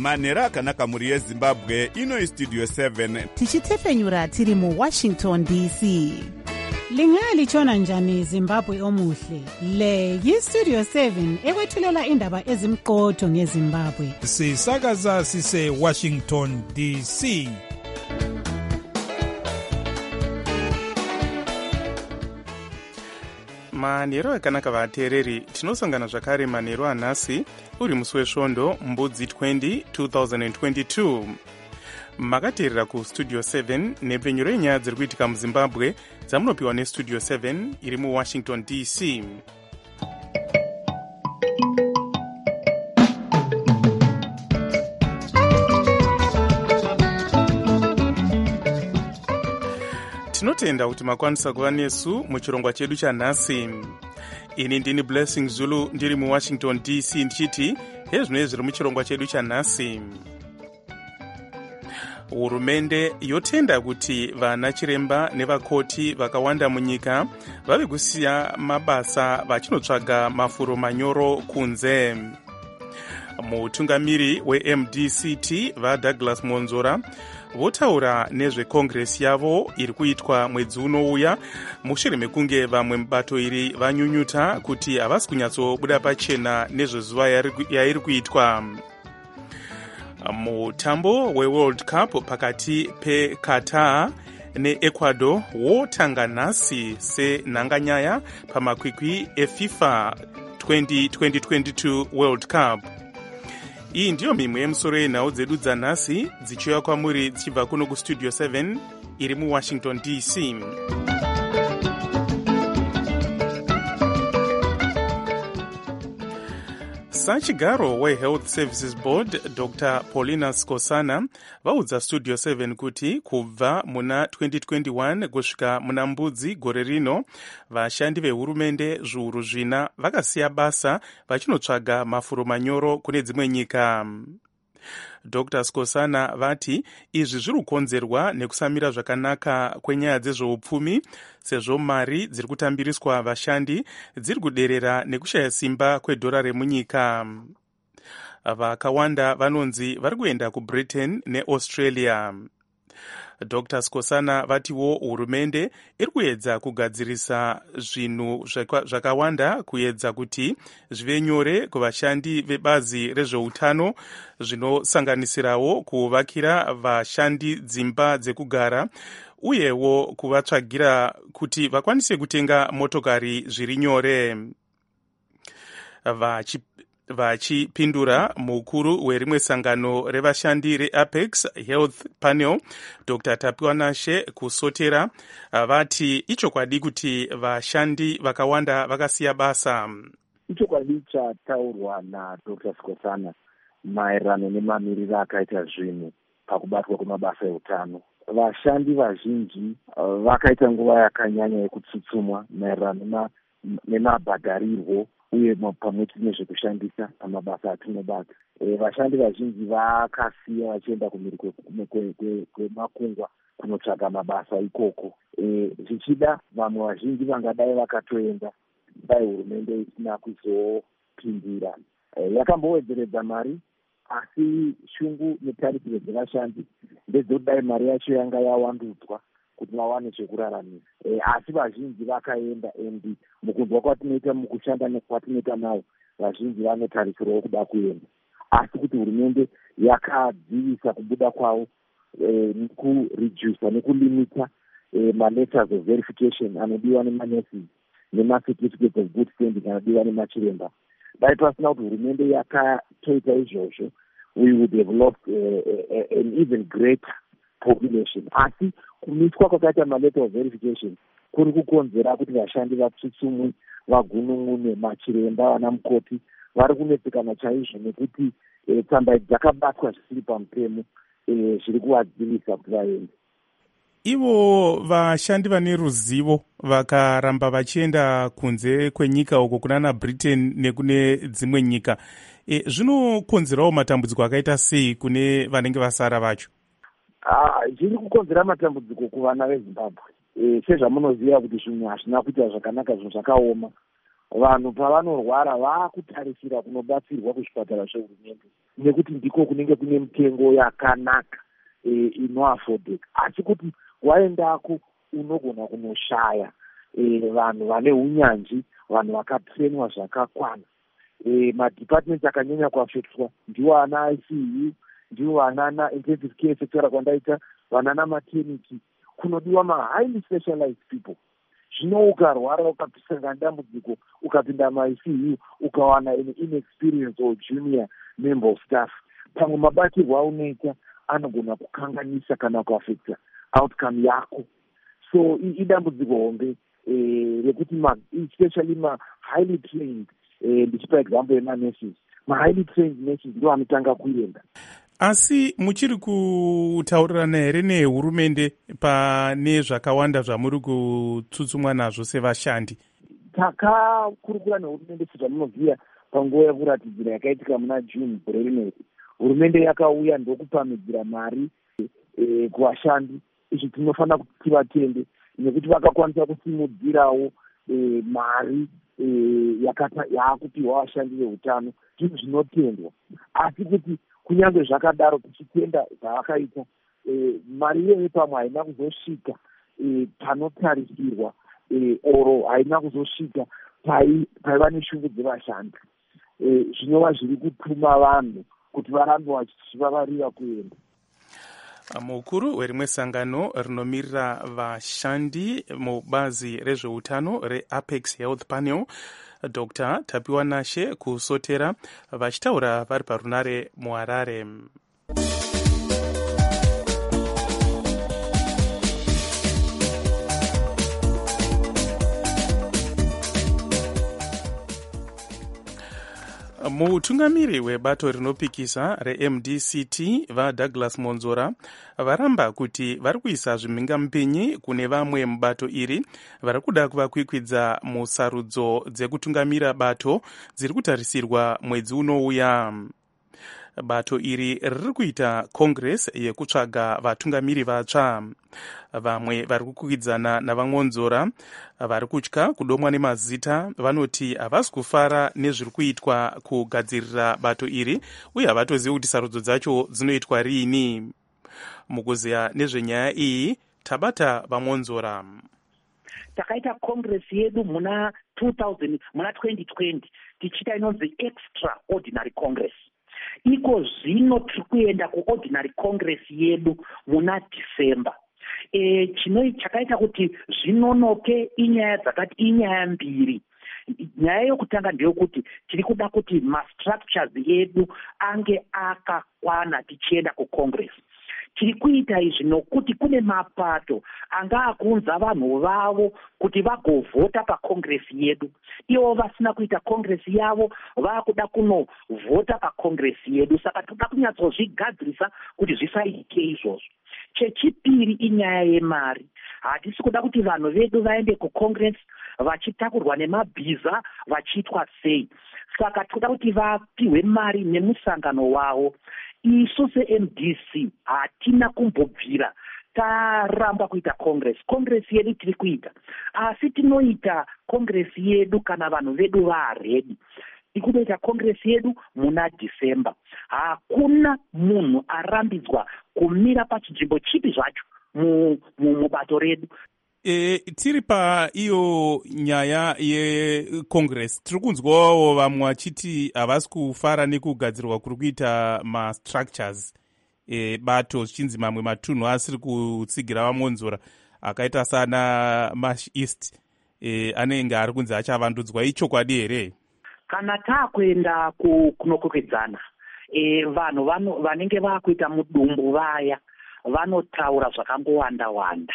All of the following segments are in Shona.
manhero akanaka mhuri yezimbabwe. Ino Studio 7 tichitefenyura tiri muWashington DC. Lingalitshona njani Zimbabwe omuhle? Le yiStudio 7 ekwethulela indaba ezimqotho ngeZimbabwe. Sisakaza sise Washington DC. Manhero akanaka vateereri, tinosangana zvakare manhero anhasi uri musi wesvondo mbudzi 20 2022. Makateerera kuStudio 7 nepfenyuro yenyaya dziri kuitika muZimbabwe dzamunopiwa neStudio 7 iri muWashington DC. Tinotenda kuti makwanisa kuva nesu muchirongwa chedu chanhasi. Ini ndini Blessing Zulu ndiri muWashington DC ndichiti hezvinoi zviri muchirongwa chedu chanhasi. Hurumende yotenda kuti vana chiremba nevakoti vakawanda munyika vave kusiya mabasa vachinotsvaga mafuro manyoro kunze. Mutungamiri weMDCT vaDouglas Monzora votaura nezvekongresi yavo iri kuitwa mwedzi unouya mushure mekunge vamwe mubato iri vanyunyuta kuti havasi kunyatsobuda pachena nezvezuva yairi kuitwa. Mutambo weWorld Cup pakati peQatar neEcuador wotanga nhasi senhanganyaya pamakwikwi eFIFA 2022 World Cup. Iyi ndiyo mimwe yemusoro yenhau dzedu dzanhasi dzichiuya kwamuri dzichibva kuno kuStudio 7 iri muWashington DC. Sachigaro weHealth Services Board Dr. Paulina Skosana vaudza Studio 7 kuti kubva muna 2021 kusvika muna mbudzi gore rino vashandi vehurumende zviuru zvina vakasiya basa vachinotsvaga mafuro manyoro kune dzimwe nyika. Dr. Skosana vati izvi zviri kukonzerwa nekusamira zvakanaka kwenyaya dzezveupfumi sezvo mari dziri kutambiriswa vashandi dziri kuderera nekushaya simba kwedhora remunyika. Vakawanda vanonzi vari kuenda kuBritain neAustralia. Dr. Skosana vatiwo hurumende iri kuedza kugadzirisa zvinhu zvakawanda kuedza kuti zvive nyore kuvashandi vebazi rezveutano zvinosanganisirawo kuvakira vashandi dzimba dzekugara uyewo kuvatsvagira kuti vakwanise kutenga motokari zviri nyore. Vachipindura mukuru werimwe sangano revashandi reApex Health Panel Dr. Tapiwanashe kusotera vati ichokwadi kuti vashandi vakawanda vakasiya basa. Ichokwadi chataurwa naDr. Skosana maererano nemamiriro akaita zvinhu pakubatwa kwemabasa eutano. Vashandi vazhinji vakaita nguva yakanyanya yekutsutsumwa maererano nemabhadharirwo uye pamwechete nezvekushandisa pamabasa atinobata. Vashandi vazhinji vakasiya vachienda kumhiri kwemakungwa kunotsvaga mabasa ikoko. Zvichida vamwe vazhinji vangadai vakatoenda dai hurumende isina kuzopindira. Yakambowedzeredza mari asi shungu netarisiro dzevashandi ndedzodai mari yacho yanga yawandudzwa kuti vawane zvekuraramisa. Asi vazhinji vakaenda endi mukunzwa kwatinoita mukushanda kwatinoita nawo vazhinji vanotarisirwawo kuda kuenda. Asi kuti hurumende yakadzivisa kubuda kwavo nekuredusa nekulimita maletters of verification anodiwa nemanurses nemacertificates of good standing anodiwa nemachiremba. Dai pasina kuti hurumende yakatoita izvozvo, we would have lost an even greater population. Asi kumiswa kwakaita maletter of verification kuri kukonzera kuti vashandi vatsutsumwe, vagunun'une, machiremba, vana mukoti vari kunetsekana chaizvo nekuti tsamba dzakabatwa zvisiri pamutemo zviri kuvadzivisa kuti vaende. Ivo vashandi vane ruzivo vakaramba vachienda kunze kwenyika uko kunana Britain nekune dzimwe nyika, zvinokonzerawo matambudziko akaita sei kune vanenge vasara vacho? Zviri kukonzera matambudziko kuvana veZimbabwe. Sezvamunoziva kuti zvinhu hazvina kuita zvakanaka, zvinhu zvakaoma. Vanhu pavanorwara vakutarisira kunobatsirwa kuzvipatara zvehurumende. nekuti ndiko kunenge kune mitengo yakanaka inoafodeka. Asi kuti waendako unogona kunoshaya vanhu vane unyanzvi, vanhu vakatrainwa zvakakwana. Madepartments akanyanya kuafektwa ndiwo ana ICU, ndiwo ana intensive care sektora kwandaita, vanana maternity. Kunodiwa highly specialized people. Zvino ukarwara ukapisa dambudziko ukapinda maICU ukawana inexperience or junior member of staff, pamwe mabatirwo aunoita anogona kukanganisa kana kuafekta outcome yako. So idambudziko hombe rekuti especially highly trained, ndichipa example yemanurses, highly trained nurses ndo anotanga kuenda. Asi muchiri kutaurirana here nehurumende pane zvakawanda zvamuri kutsutsumwa nazvo sevashandi? Takakurukura nehurumende sezvamunoziva panguva yekuratidzira yakaitika muna June gore rineri. Hurumende yakauya ndokupamidzira mari kuvashandi. Izvi tinofanira kuti tivatende nekuti vakakwanisa kusimudzirawo mari yakupiwa vashandi veutano. Zvinhu zvinotendwa, asi kuti kunyange zvakadaro tichitenda zvavakaita, mari iyoyo pamwe haina kuzosvika panotarisirwa oro haina kuzosvika paiva neshungu dzevashandi. Zvinova zviri kutuma vanhu kuti varambe vachivavarira kuenda. Mukuru werimwe sangano rinomirira vashandi mubazi rezveutano reApex Health Panel, Dr. Tapiwa Nashe kusotera, vachitaura vari parunare muHarare. Mutungamiri webato rinopikisa reMDCT vaDouglas Monzora varamba kuti vari kuisa zvimhingamupinyi kune vamwe mubato iri vari kuda kuvakwikwidza musarudzo dzekutungamira bato dziri kutarisirwa mwedzi unouya. Bato iri riri kuita congress yekutsvaga vatungamiri vatsva. Vamwe vari kukwikwidzana navaMonzora vari kutya kudomwa nemazita vanoti havasi kufara nezviri kuitwa kugadzirira bato iri uye havatozivi kuti sarudzo dzacho dzinoitwa riini. Mukuziya nezvenyaya iyi tabata vaMonzora. Takaita congress yedu muna 2020 tichita inonzi extraordinary congress. Iko zvino tiri kuenda kuordinary congress yedu muna December. Chakaita kuti zvinonoke inyaya mbiri. Nyaya yokutanga ndeyekuti tiri kuda kuti mastructures edu ange akakwana tichienda kucongress. Tiri kuita izvi nokuti kune mapato anga kunza vanhu vavo kuti vagovhota pacongress yedu. Ivo vasina kuita congress yavo vakuda kunovhota pacongress yedu. Saka toda kunyatsozvigadzirisa kuti zvisaitike izvozvo. Chechipiri inyaya yemari. Hatisi kuda kuti vanhu vedu vaende kucongress vachitakurwa nemabhiza vachiitwa sei. Saka toda kuti vapiwe mari nemusangano wavo. Isu seMDC hatina kumbobvira taramba kuita congress yedu tiri kuita, asi tinoita congress yedu kana vanhu vedu vaaredi. Tikunoita congress yedu muna December. Hakuna munhu arambidzwa kumira pachinzvimbo chipi zvacho mubato redu. Tiri paiyo nyaya yecongress tiri kunzwawo vamwe vachiti havasi kufara nekugadzirwa kuri kuita mastructures bato zvichinzi mamwe matunhu asiri kutsigira vaMonzora akaita sana Marsh East anenge ari kunzi achavandudzwa. Ichokwadi here? Kana taakuenda kunokwekweredzana vanhu vanenge vakuita mudumbu vaya vanotaura zvakangowanda-wanda.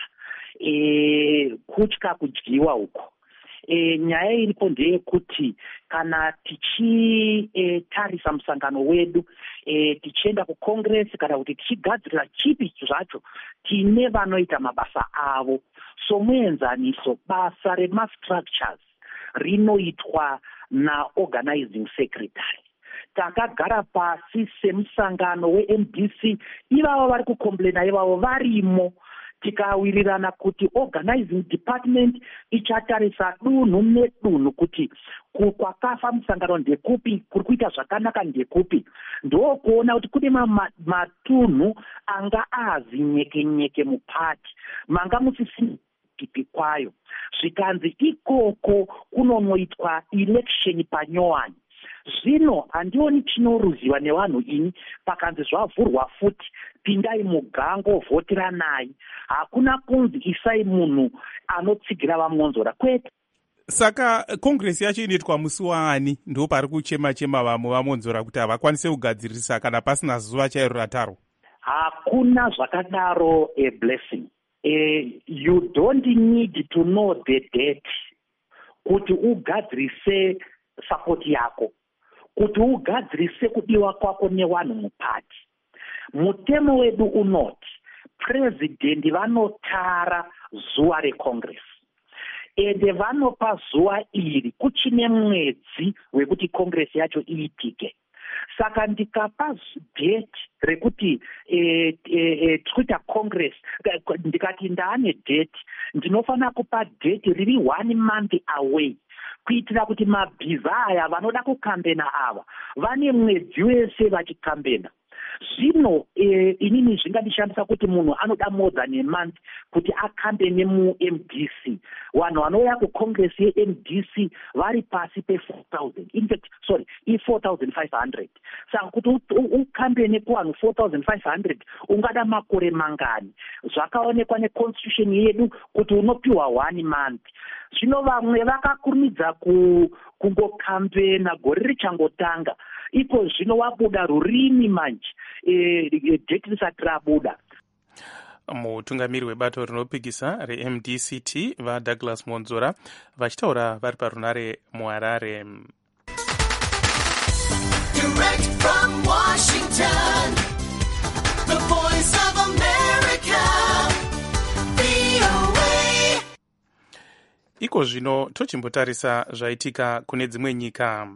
Kutya kudyiwa uko. Nyaya iripo ndeyekuti kana tichitarisa musangano wedu tichienda kucongress kana kuti tichigadzirira chipi zvacho tine vanoita mabasa avo. So muenzaniso basa remastructures rinoitwa naorganizing secretary. Takagara pasi semusangano weMDC, ivavo vari kukomplena ivavo varimo tikawirirana kuti organizing department ichatarisa dunhu nedunhu kuti kwakafa musangano ndekupi, kuri kuita zvakanaka ndekupi, ndokuona kuti kune matunhu anga azi nyeke mupati manga musisina kipi kwayo, zvikanzi ikoko kunonoitwa election panyowani. Zvino handioni chinoruziwa nevanhu ini pakanzi zvavhurwa futi pindai mugango vhotiranai, hakuna kunzi isai munhu anotsigira vamonzora kwete. Saka kongresi yacho inoitwa musi waani ndo pari kuchema vamwe vamonzora kuti havakwanise kugadzirisa kana pasina zuva chairo ratarwa? Hakuna zvakadaro blessing. You don't need to know the date kuti ugadzirise support yako, kuti ugadzirise kudiwa kwako nevanhu mupati. Mutemo wedu unoti president vanotara zuva recongress, ende vanopa zuva iri kuchine mwedzi wekuti congress yacho iitike. Saka ndikapa date rekuti Twitter congress, ndikati ndaane date, ndinofana kupa date riri 1 month away, kuitira kuti mabhiza aya vanoda kukambena ava vane mwedzi wese vachikambena. Zvino inini zvingandishandisa kuti munhu anoda more than a month kuti akambene mu-MDC. Vanhu vanouya kucongress ye-MDC vari pasi pe-4,000, in fact, sorry, i-4,500. Saka kuti ukambene kuvanhu 4,500 ungada makore mangani. Zvakaonekwa neconstitution yedu kuti unopiwa 1 month. Zvino vamwe vakakurumidza kungokambena gore richangotanga. Iko zvino wabuda rurimi manje, date risati rabuda. Mutungamiri webato rinopikisa reMDCT vaDouglas Monzora vachitaura vari parunare muHarare. Direct from Washington, the voice of America, VOA. Iko zvino tochimbotarisa zvaitika kune dzimwe nyika.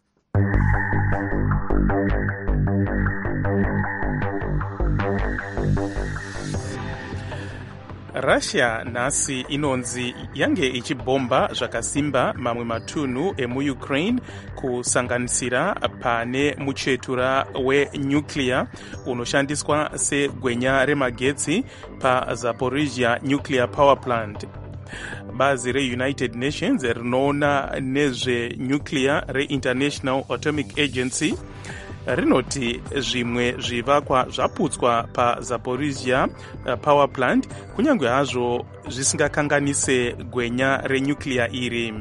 Russia nhasi inonzi yange ichibhomba zvakasimba mamwe matunhu emuUkraine kusanganisira pane muchetura wenuclear unoshandiswa segwenya remagetsi paZaporizhia Nuclear Power Plant. Bazi reUnited Nations rinoona nezvenuclear reInternational Atomic Agency rinoti zvimwe zvivakwa zvaputswa paZaporizhia Power Plant kunyange hazvo zvisingakanganise gwenya renuclear iri.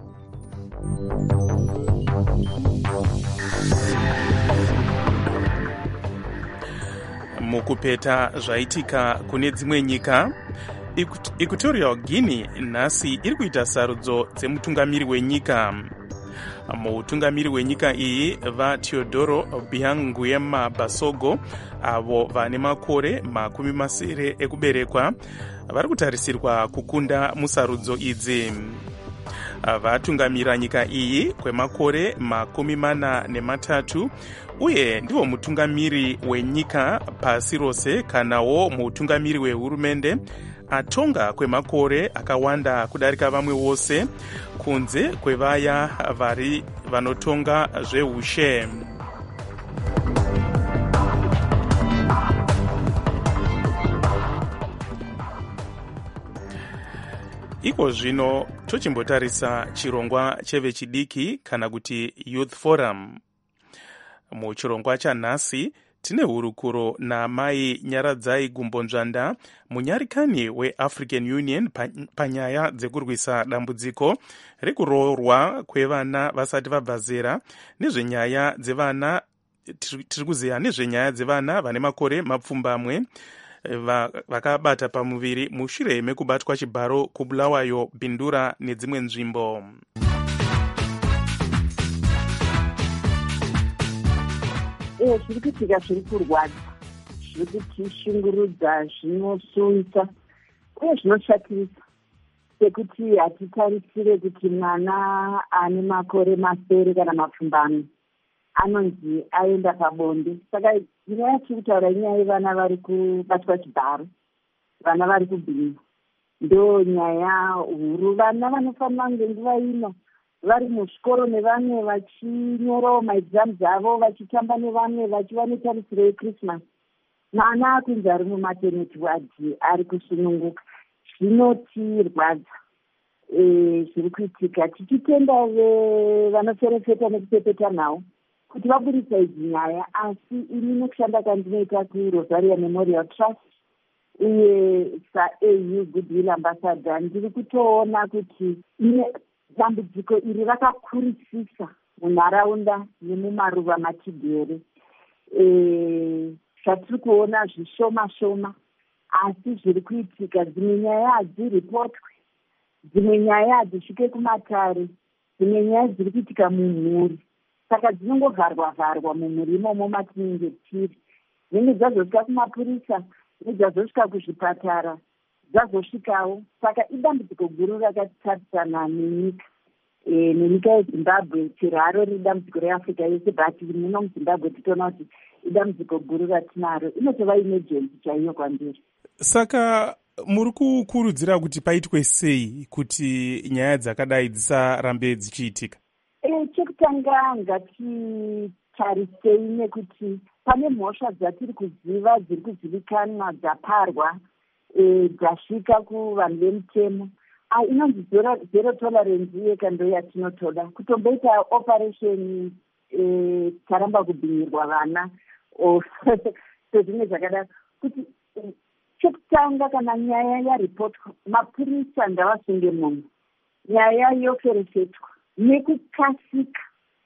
Mukupeta zvaitika kune dzimwe nyika, Equatorial Guinea nhasi iri kuita sarudzo dzemutungamiri wenyika. Mutungamiri wenyika iyi vaTeodoro Obiang Basogo avo vane makore 70 ekuberekwa vari kutarisirwa kukunda musarudzo idzi. Vatungamira nyika iyi kwemakore 43 uye ndivo mutungamiri wenyika pasi rose kanawo mutungamiri wehurumende atonga kwemakore akawanda kudarika vamwe vose kunze kwevaya vari vanotonga zveushe. Iko zvino tochimbotarisa chirongwa chevechidiki kana kuti Youth Forum. Muchirongwa chanhasi tine hurukuro naMai Nyaradzai Gumbonzvanda, munyarikani weAfrican Union panyaya dzekurwisa dambudziko rekuroorwa kwevana vasati vabva zera nezvenyaya dzevana, tiri kuziva nezvenyaya dzevana vane makore mapfumbamwe vakabata pamuviri mushure mekubatwa chibharo kuBulawayo, Bindura nedzimwe nzvimbo. Zviri kuitika zviri kurwadza, zviri kutishungurudza, zvinosuwisa uye zvinoshatirisa, sekuti hatitarisire kuti mwana ane makore masere kana mapfumbamwe anonzi aenda pabonde. Saka nyaya yatiri kutaura inyaya yevana vari kubatwa chibharo. vana vari kubhinywa. Ndo nyaya huru. Vana vanofanira kunge nguva ino vari muzvikoro nevamwe vachinyorawo maexams avo, vachitamba nevamwe, vachiva netarisiro yeChristmas. Mwana akunzi ari mumaternity ward ari kusununguka. Zvinotirwadza zviri kuitika. Tichitenda vanoferefeta nekupepeta nhau kuti vaburitsa idzi nyaya, asi ini nekushanda kwandinoita kuRosaria Memorial Trust uye saAU Goodwill Ambassador ndiri kutoona kuti dambudziko iri rakakurisisa munharaunda nemumaruva matigere. Zvatiri kuona zvishoma-shoma, asi zviri kuitika. Dzimwe nyaya hadziripotwe, dzimwe nyaya hadzisvike kumatare, dzimwe nyaya dziri kuitika mumhuri. Saka dzinongovharwa-vharwa mumhuri imomo matinenge tiri. Dzinenge dzazosvika kumapurisa, dzazosvika kuzvipatara, dzazosvikawo. Saka idambudziko guru rakatarisana nenyika yeZimbabwe. Chiraro riri dambudziko reAfrica yese, but muno muZimbabwe titoona kuti idambudziko guru ratinaro. Inotova emergency chaiyo kwandiri. Saka muri kukurudzira kuti paitwe sei kuti nyaya dzakadai dzisarambe dzichiitika? Chekutanga ngatitarisei nekuti pane mhosva dzatiri kuziva dziri kuzivikanwa dzaparwa dzasvika kuvanhu vemutemo. Inonzi zero tolerance yeka ndo yatinotoda kutomboita operation taramba kubhinyirwa vana sezvimwe zvakadaro. Kuti chekutanga kana nyaya yaripotwa, mapurisa ngavasunge munhu, nyaya yoferefetwa nekukasika.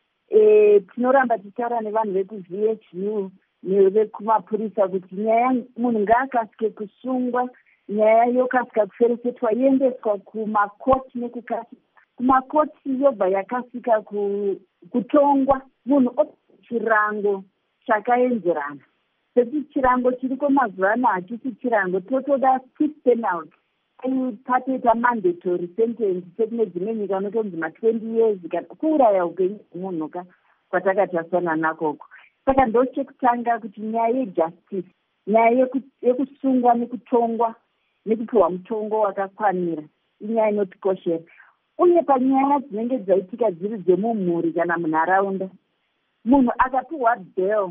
Tinoramba tichitaura nevanhu vekuVHU nevekumapurisa kuti nyaya munhu ngaakasike kusungwa, nyaya yokasika kuferefetwa iendeswa kumakoti nekukasika. Kumakoti yobva yakasika kutongwa, munhu chirango chakaenzerana. Sekuti chirango chiriko mazuva ano hachisi chirango, totoda stiff penalty. Patoita mandatory sentence sekune dzimwe nyika unotonzi 20 years kuuraya upenyu hwemunhu kwatakatasana nakoko. Saka ndo chekutanga kuti nyaya yejustice, nyaya yekusungwa nekutongwa nekupiwa mutongo wakakwanira inyaya inotikoshera. Uye panyaya dzinenge dzaitika dziri dzemumhuri kana munharaunda, munhu akapiwa bail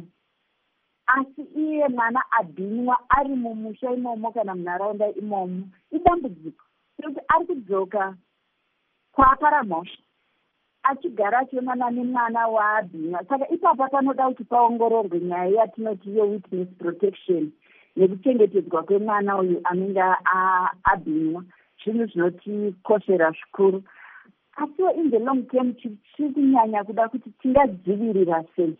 asi iye mwana abhinywa ari mumusha imomo kana munharaunda imomo, idambudziko kuti ari kudzoka kwaapara mhosva achigara achionana nemwana waabhinywa. Saka ipapa panoda kuti paongororwe nyaya yatinoti yewitness protection nekuchengetedzwa kwemwana uyu anenge abhinywa. Zvinhu zvinotikoshera zvikuru, asiwo in the long term tiri kunyanya kuda kuti tingadzivirira sei,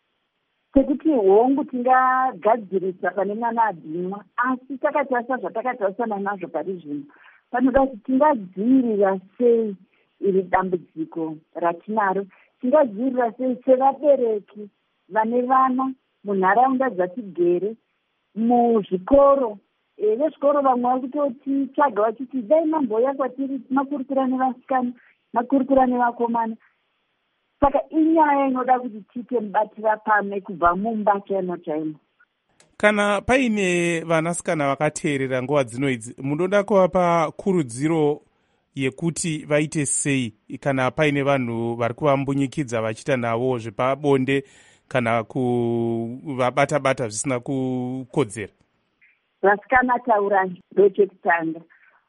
sekuti hongu tingagadzirisa pane mwana abhinywa, asi takatarisa zvatakatarisana nazvo pari zvino, panoda kuti tingadzivirira sei iri dambudziko ratinaro. Tingadzivirira sei sevabereki vane vana munharaunda dzatigere, muzvikoro. Vezvikoro vamwe vari kutoti tsvaga vachiti dai mamboya kwatiri makurukura nevasikana, makurukura nevakomana. Saka inyaya inoda kuti tiite mubatira pamwe kubva mumba chaimo chaimo. Kana paine vanasikana vakateerera nguva dzino idzi, munoda kuvapa kurudziro yekuti vaite sei kana paine vanhu vari kuvambunyikidza vachiita navo zvepabonde kana kuvabata-bata zvisina kukodzera? Vasikana taurani ndochekutanga,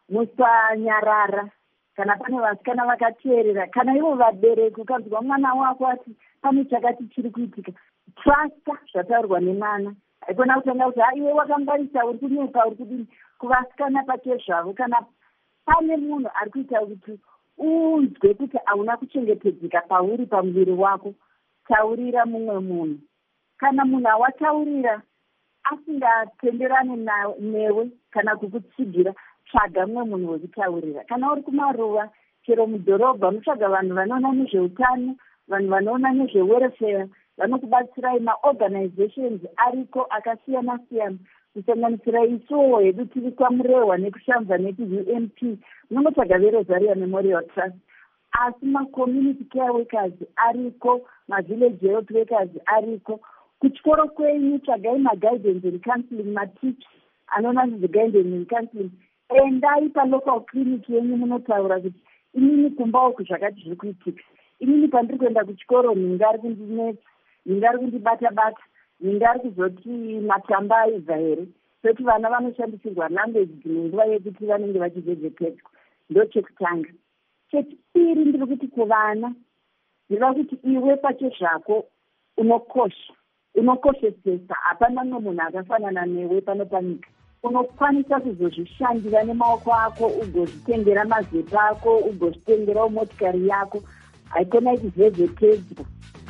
musanyarara. Kana pane vasikana vakateerera, kana ivo vabereki ukanzwa mwana wako ati pane chakati chiri kuitika, trasta zvataurwa nemwana. Haikona kutanga kuti iwe wakangwarisa, uri kunyepa, uri kudini. Kuvasikana pake zvavo, kana pane munhu ari kuita kuti unzwe kuti hauna kuchengetedzeka pauri pamuviri wako, taurira mumwe munhu. Kana munhu awataurira asingatenderani newe kana kukutsigira, tsvaga mumwe munhu wekutaurira. Kana uri kumaruva, chero mudhorobha, mutsvaga vanhu vanoona nezveutano, vanhu vanoona nezvewelfare, vanokubatsirai. Maorganizations ariko akasiyana-siyana, kusanganisira isuwo hedu tiri kwamurehwa nekushamva nekuUMP, munotsvaga veRosaria Memorial Trust. Asi macommunity care workers ariko, mavillage health workers ariko. Kuchikoro kwenyu tsvagai maguidance and counseling, maticha. anoona nezvegaindeni counseling, endai palocal clinic yenyu munotaura kuti inini kumba uku zvakati zviri kuitika, inini pandiri kuenda kuchikoro nhinga ari kundinetsa, nhinga ari kundibata-bata, nhinga ari kuzoti matamba aibva here. Soti vana vanoshandisirwa language munguva yekuti vanenge vachivhezekedzwa. Ndo chekutanga. Chechipiri ndiri kuti kuvana, ndiva kuti iwe pacho zvako unokoshesesa, hapana mumwe munhu akafanana newe pano panyika. Unokwanisa kuzozvishandira nemaoko ako, ugozvitengera mazepa ako, ugozvitengerawo motikari yako, haikona ichivhezekedzwa.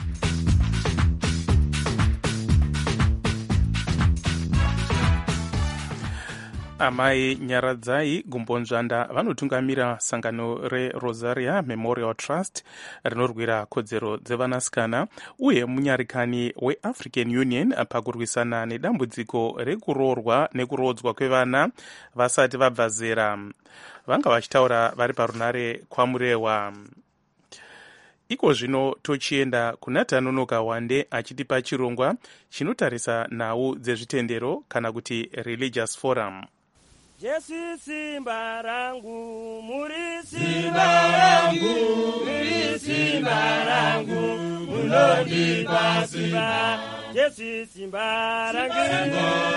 Amai Nyaradzai Gumbonzvanda vanotungamira sangano reRosaria Memorial Trust rinorwira kodzero dzevanasikana uye munyarikani weAfrican Union pakurwisana nedambudziko rekuroorwa nekurodzwa kwevana vasati vabva zera. Vanga vachitaura vari parunare kwaMurewa. Iko zvino tochienda kuna Tanonoka Wande achitipa chirongwa chinotarisa nhau dzezvitendero kana kuti Religious Forum. Jesu simba rangu, muri simba rangu, muri simba rangu, munondipa simba. Jesu simba rangu,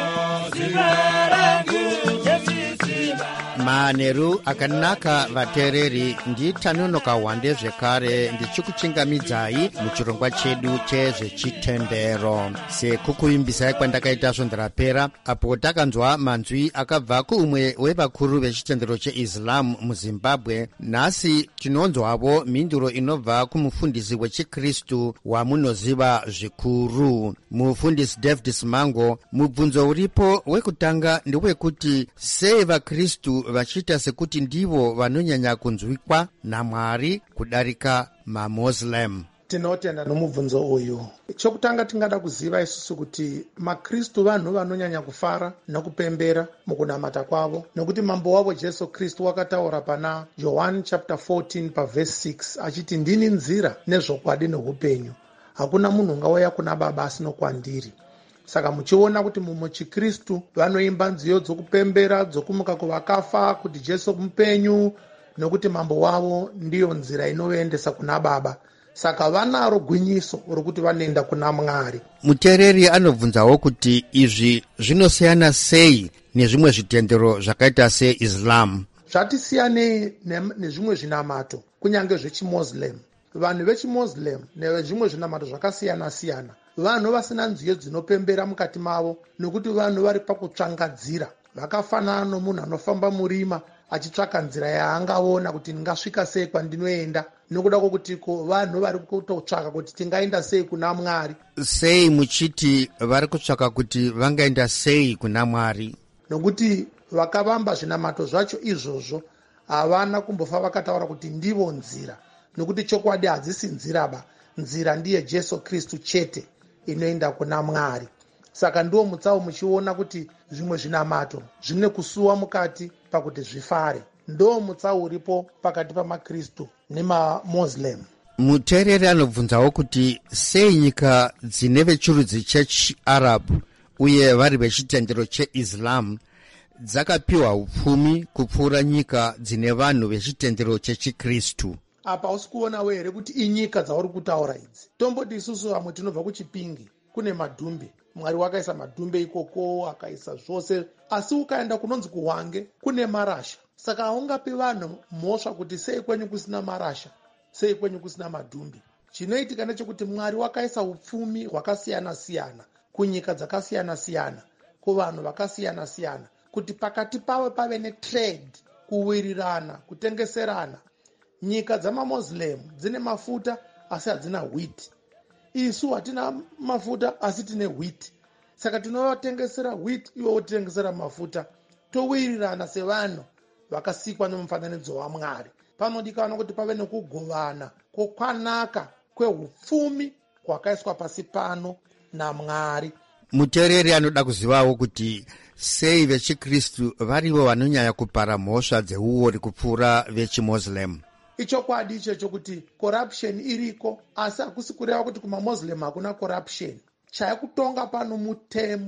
simba rangu, Jesu simba. Maneru akanaka vatereri, nditanonoka Wande zvekare ndichikuchingamidzai muchirongwa chedu chezvechitendero. Sekukuimbisai kwandakaita zvondarapera apo takanzwa manzwi akabva kuumwe wevakuru vechitendero cheIslam muZimbabwe. Nhasi tinonzwavo mhinduro inobva kumufundisi wechikristu wamunoziva zvikuru, mufundisi David Simango. Mubvunzo uripo wekutanga ndewekuti sei vakristu vachiita sekuti ndivo vanonyanya kunzwikwa naMwari kudarika maMuslim. Tinotenda nomubvunzo uyu. Chokutanga tingada kuziva isusu kuti makristu vanhu vanonyanya kufara nokupembera mukunamata kwavo, nokuti mambo wavo Jesu Kristu wakataura pana John chapter 14 verse 6 achiti ndini nzira nezvokwadi noupenyu, hakuna munhu ungauya kuna Baba asino kwandiri. Saka muchiona kuti muchikristu vanoimba nziyo dzokupembera, dzokumuka kuvakafa, kuti Jesu mupenyu, nokuti mambo wavo ndiyo nzira inoendesa kuna Baba. Saka vanaro gwinyiso rokuti vanoenda kuna Mwari. Mutereri anobvunzawo kuti izvi zvinosiyana sei nezvimwe zvitendero zvakaita seIslam. Zvatisiyanei nezvimwe zvinamato kunyange zvechiMuslim. Vanhu vechiMuslim nezvimwe zvinamato zvakasiyana-siyana, vanhu vasina nziyo dzinopembera mukati mavo, nokuti vanhu vari pakutsvangadzira. Vakafanana nomunhu anofamba murima achitsvaka nzira yaangaona kuti ndingasvika sei kwandinoenda, nokuda kwokuti vanhu vari kutotsvaka kuti tingaenda sei kuna Mwari. Sei muchiti vari kutsvaka kuti vangaenda sei kuna Mwari? Nokuti vakavamba zvinamato zvacho izvozvo havana kumbofa vakataura kuti ndivo nzira, nokuti chokwadi hadzisi nzira nzira ndiye Jesu Kristu chete inoenda kuna Mwari. Saka ndiwo mutsau muchiona kuti zvimwe zvinamato zvine kusuwa mukati pakuti zvifare. Ndo mutsau uripo pakati pamakristu nemaMuslim. Mutereri anobvunzawo kuti sei nyika dzine vechirudzi chechiArabhu uye vari vechitendero cheIslam dzakapiwa upfumi kupfuura nyika dzine vanhu vechitendero chechikristu. Apa usi kuonawo here kuti inyika dzauri kutaura idzi? Tomboti isusu vamwe tinobva kuChipingi, kune madhumbe. Mwari wakaisa madhumbe ikoko, akaisa zvose, asi ukaenda kunonzi kuHwange kune marasha. Saka haungapi vanhu mhosva kuti sei kwenyu kusina marasha, sei kwenyu kusina madhumbe. Chinoitika ndechekuti Mwari wakaisa upfumi hwakasiyana-siyana kunyika dzakasiyana-siyana, kuvanhu vakasiyana-siyana, kuti pakati pavo pave netrade, kuwirirana, kutengeserana. Nyika dzamaMuslim dzine mafuta asi hadzina wheat. Isu hatina mafuta asi tine wheat. Saka tinovatengesera wheat, ivo titengesera mafuta. Towirirana sevanhu vakasikwa nomufananidzo waMwari. Panodikanwa kuti pave nekugovana kwokwanaka kwehupfumi hwakaiswa pasi pano naMwari. Mutereri anoda kuzivawo kuti sei vechikristu varivo vanonyanya kupara mhosva dzeuori kupfuura vechiMuslim. Ichokwadi ichocho kuti corruption iriko, asi hakusi kureva kuti kumaMuslim hakuna corruption. Chaikutonga pano mutemo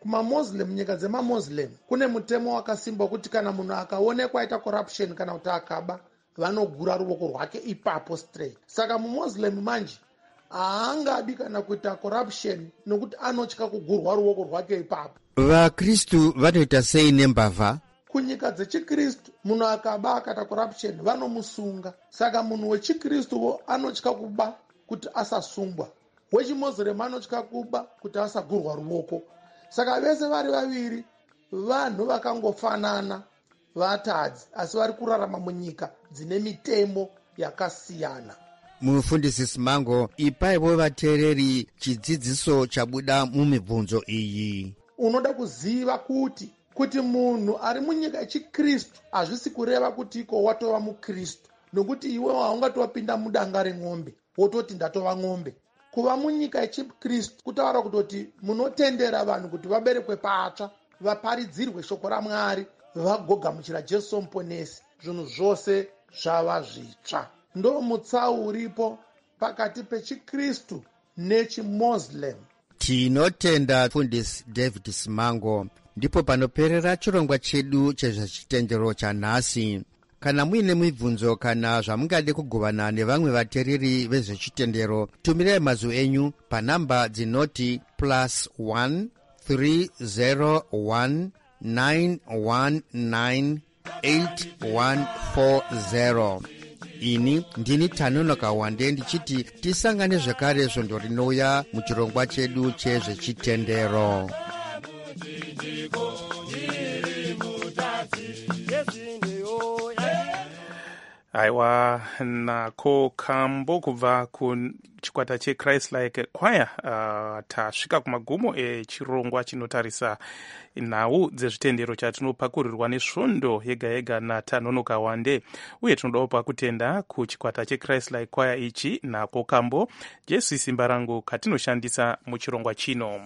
kumamuslim, nyika dzemamuslim kune mutemo wakasimba kuti kana munhu akaonekwa aita corruption kana kuti akaba, vanogura ruoko rwake ipapo straight. Saka mumuslim manje haangabi kana kuita corruption nokuti anotya kugurwa ruoko rwake ipapo. VaKristu vanoita sei nembavha? Kunyika dzechikristu munhu akaba akaita corruption vanomusunga. Saka munhu wechikristu anotya kuba kuti asasungwa, wechimuslim anotya kuba kuti asagurwa ruoko. Saka vese vari vaviri vanhu vakangofanana, vatadzi, asi vari kurarama munyika dzine mitemo yakasiyana. Mufundisi Simango, ipaivo vateereri chidzidziso chabuda mumibvunzo iyi. Unoda kuziva kuti munhu ari munyika yechikristu hazvisi kureva kuti iko watova mukristu, nokuti iwe haungatopinda mudanga remombe wototi ndatova ng'ombe. Kuva munyika yechikristu kutaura kutoti munotendera vanhu kuti vaberekwe patsva, vaparidzirwe shoko raMwari, vagogamuchira Jesu somuponesi. Zvinhu zvose zvava zvitsva. Ndo mutsau uripo pakati pechikristu nechimuslim. Tinotenda Fundisi David Simango. Ndipo panoperera chirongwa chedu chezvechitendero chanhasi. Kana muine mibvunzo kana zvamungade kugovana nevamwe vateereri vezvechitendero, tumirai mazwi enyu panhamba dzinoti +1 301 919 8140. Ini ndini Tanonoka Wande ndichiti tisangane zvakare svondo rinouya muchirongwa chedu chezvechitendero. Aiwa, nako kambo kubva kuchikwata cheChrist-like Choir tasvika kumagumo echirongwa chinotarisa nhau dzezvitendero chatinopakurirwa nesvondo yega yega naTanonoka Wande, uye tinodawo pakutenda kuchikwata cheChrist-like Choir ichi nako kambo Jesu simba rangu katinoshandisa muchirongwa chino.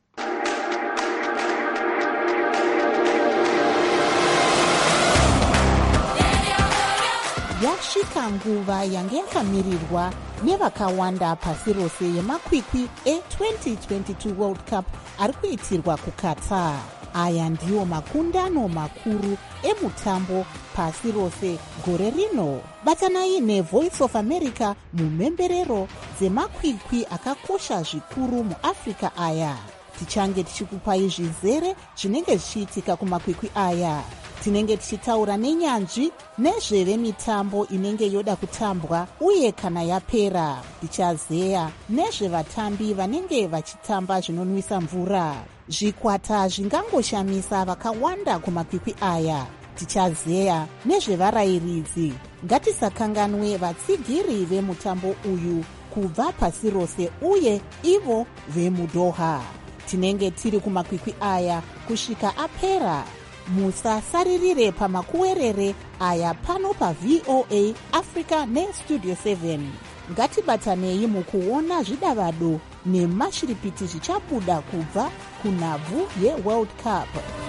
Yasvika nguva yange yakamirirwa nevakawanda pasi rose yemakwikwi e2022 World Cup ari kuitirwa kuQatar. Aya ndiwo makundano makuru emutambo pasi rose gore rino. Batanai neVoice of America mumhemberero dzemakwikwi akakosha zvikuru muAfrica aya. Tichange tichikupai zvizere zvinenge zvichiitika kumakwikwi aya. Tinenge tichitaura nenyanzvi nezvevemitambo inenge yoda kutambwa uye kana yapera. Tichazeya nezvevatambi vanenge vachitamba zvinonwisa mvura. Zvikwata zvingangoshamisa vakawanda kumakwikwi aya. Tichazeya nezvevarayiridzi. Ngatisakanganwe vatsigiri vemutambo uyu kubva pasi rose uye ivo vemuDoha. Tinenge tiri kumakwikwi aya kusvika apera. Musasaririre pamakuwerere aya pano paVOA Africa neStudio 7. Ngatibatanei mukuona zvidavado nemashiripiti zvichabuda kubva kunhabvu yeWorld Cup.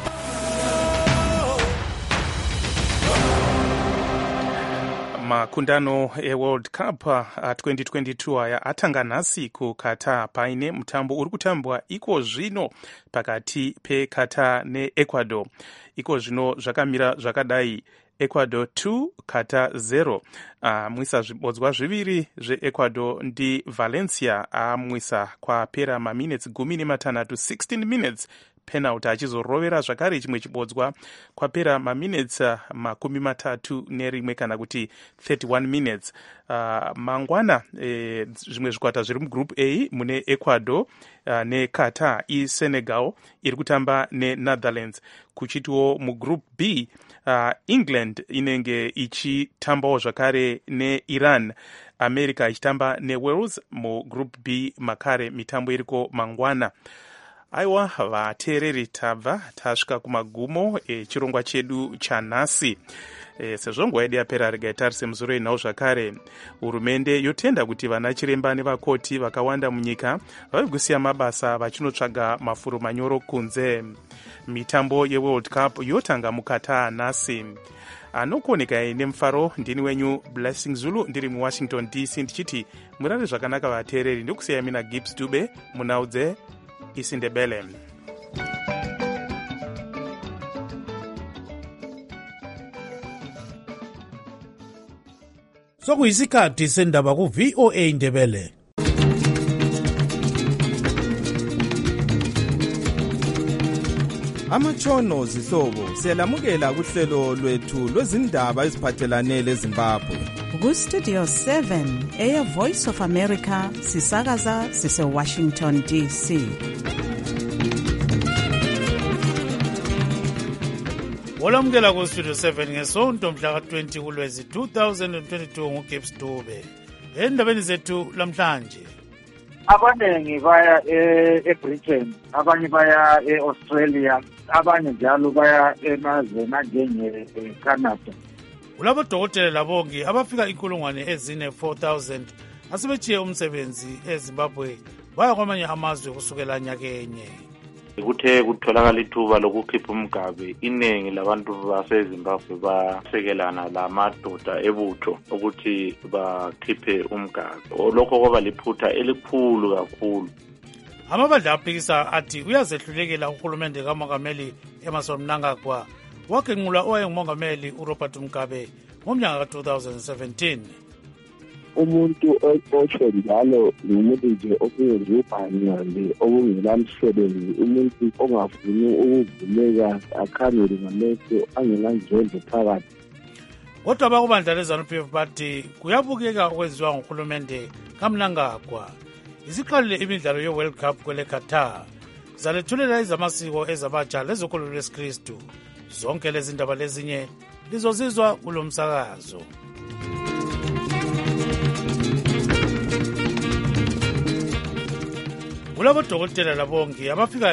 Makundano eWorld Cup 2022 aya atanga nhasi kuQatar paine mutambo uri kutambwa iko zvino pakati peQatar neEcuador. Iko zvino zvakamira zvakadai: Ecuador 2 Qatar 0. Amwisa zvibodzwa zviviri zveEcuador ndi Valencia amwisa kwapera maminutes 16 16 minutes penalty, achizorovera zvakare chimwe chibodzwa kwapera maminutes 31 kana kuti 31 minutes. Mangwana zvimwe zvikwata zviri mugroup A mune Ecuador neQatar iSenegal iri kutamba neNetherlands. Kuchitiwo mugroup B England inenge ichitambawo zvakare neIran, America ichitamba neWales. Mugroup B makare mitambo iriko mangwana. Aiwa vateereri, tabva tasvika kumagumo echirongwa chedu chanhasi. Sezvo nguva yedu yapera, regai tarise musoro inhau zvakare. Hurumende yotenda kuti vana chiremba nevakoti vakawanda munyika vari kusiya mabasa vachinotsvaga mafuro manyoro kunze. Mitambo yeWorld Cup yotanga muQatar nhasi. Anokuonekai nemufaro ndini wenyu Blessing Zulu, ndiri muWashington DC, ndichiti murare zvakanaka vateereri. Ndokusiyai mina Gibbs Dube munhau dzeIsindebele. sokuyisikhathi sendaba ku-VOA Indebele. Amatshono zihlobo siyalamukela kuhlelo lwethu lwezindaba eziphathelane leZimbabwe. Ku-Studio 7 eya Voice of America sisakaza sise-Washington DC. Olamukela ku-Studio 7 ngesonto mhla ka-20 kuLwezi 2022 nguGibbs Dube. Endabeni zethu lamhlanje. Abanengi baya eBritain, abanye baya eAustralia, abanye njalo baya emazweni anjenge-Canada. Kulabo dokotela labongi abafika 4,000 asebechiye umsebenzi eZimbabwe baya kwamanye amazwe kusukela nyakenye. Kuthe kutholakala ithuba lokukhipha umgabe, iningi labantu baseZimbabwe basekelana lamadoda ebutho ukuthi bakhiphe umgabe. Lokho kwaba liphutha elikhulu kakhulu. Amabandla aphikisa athi uyazehlulekela uhulumende kamongameli Emmerson Mnangagwa wagenqula owayengumongameli uRobert Mugabe ngomnyaka ka-2017. Umuntu otsho njalo ngumuntu nje okuyenza ubhanyane okungelamsebenzi, umuntu ongafuni ukuvuleka akhangele ngamehlo angenanzondlo phakathi. Kodwa abakubandla leZANU-PF bathi kuyabukeka okwenziwa nguhulumende kaMnangagwa. Isiqalile imidlalo ye-World Cup kwele Qatar. Zalethulela izamasiko ezabatsha lezokholo lwesikristu. Zonke lezi ndaba lezinye lizozizwa kulo msakazo. Kulabo dokotela labongi abafika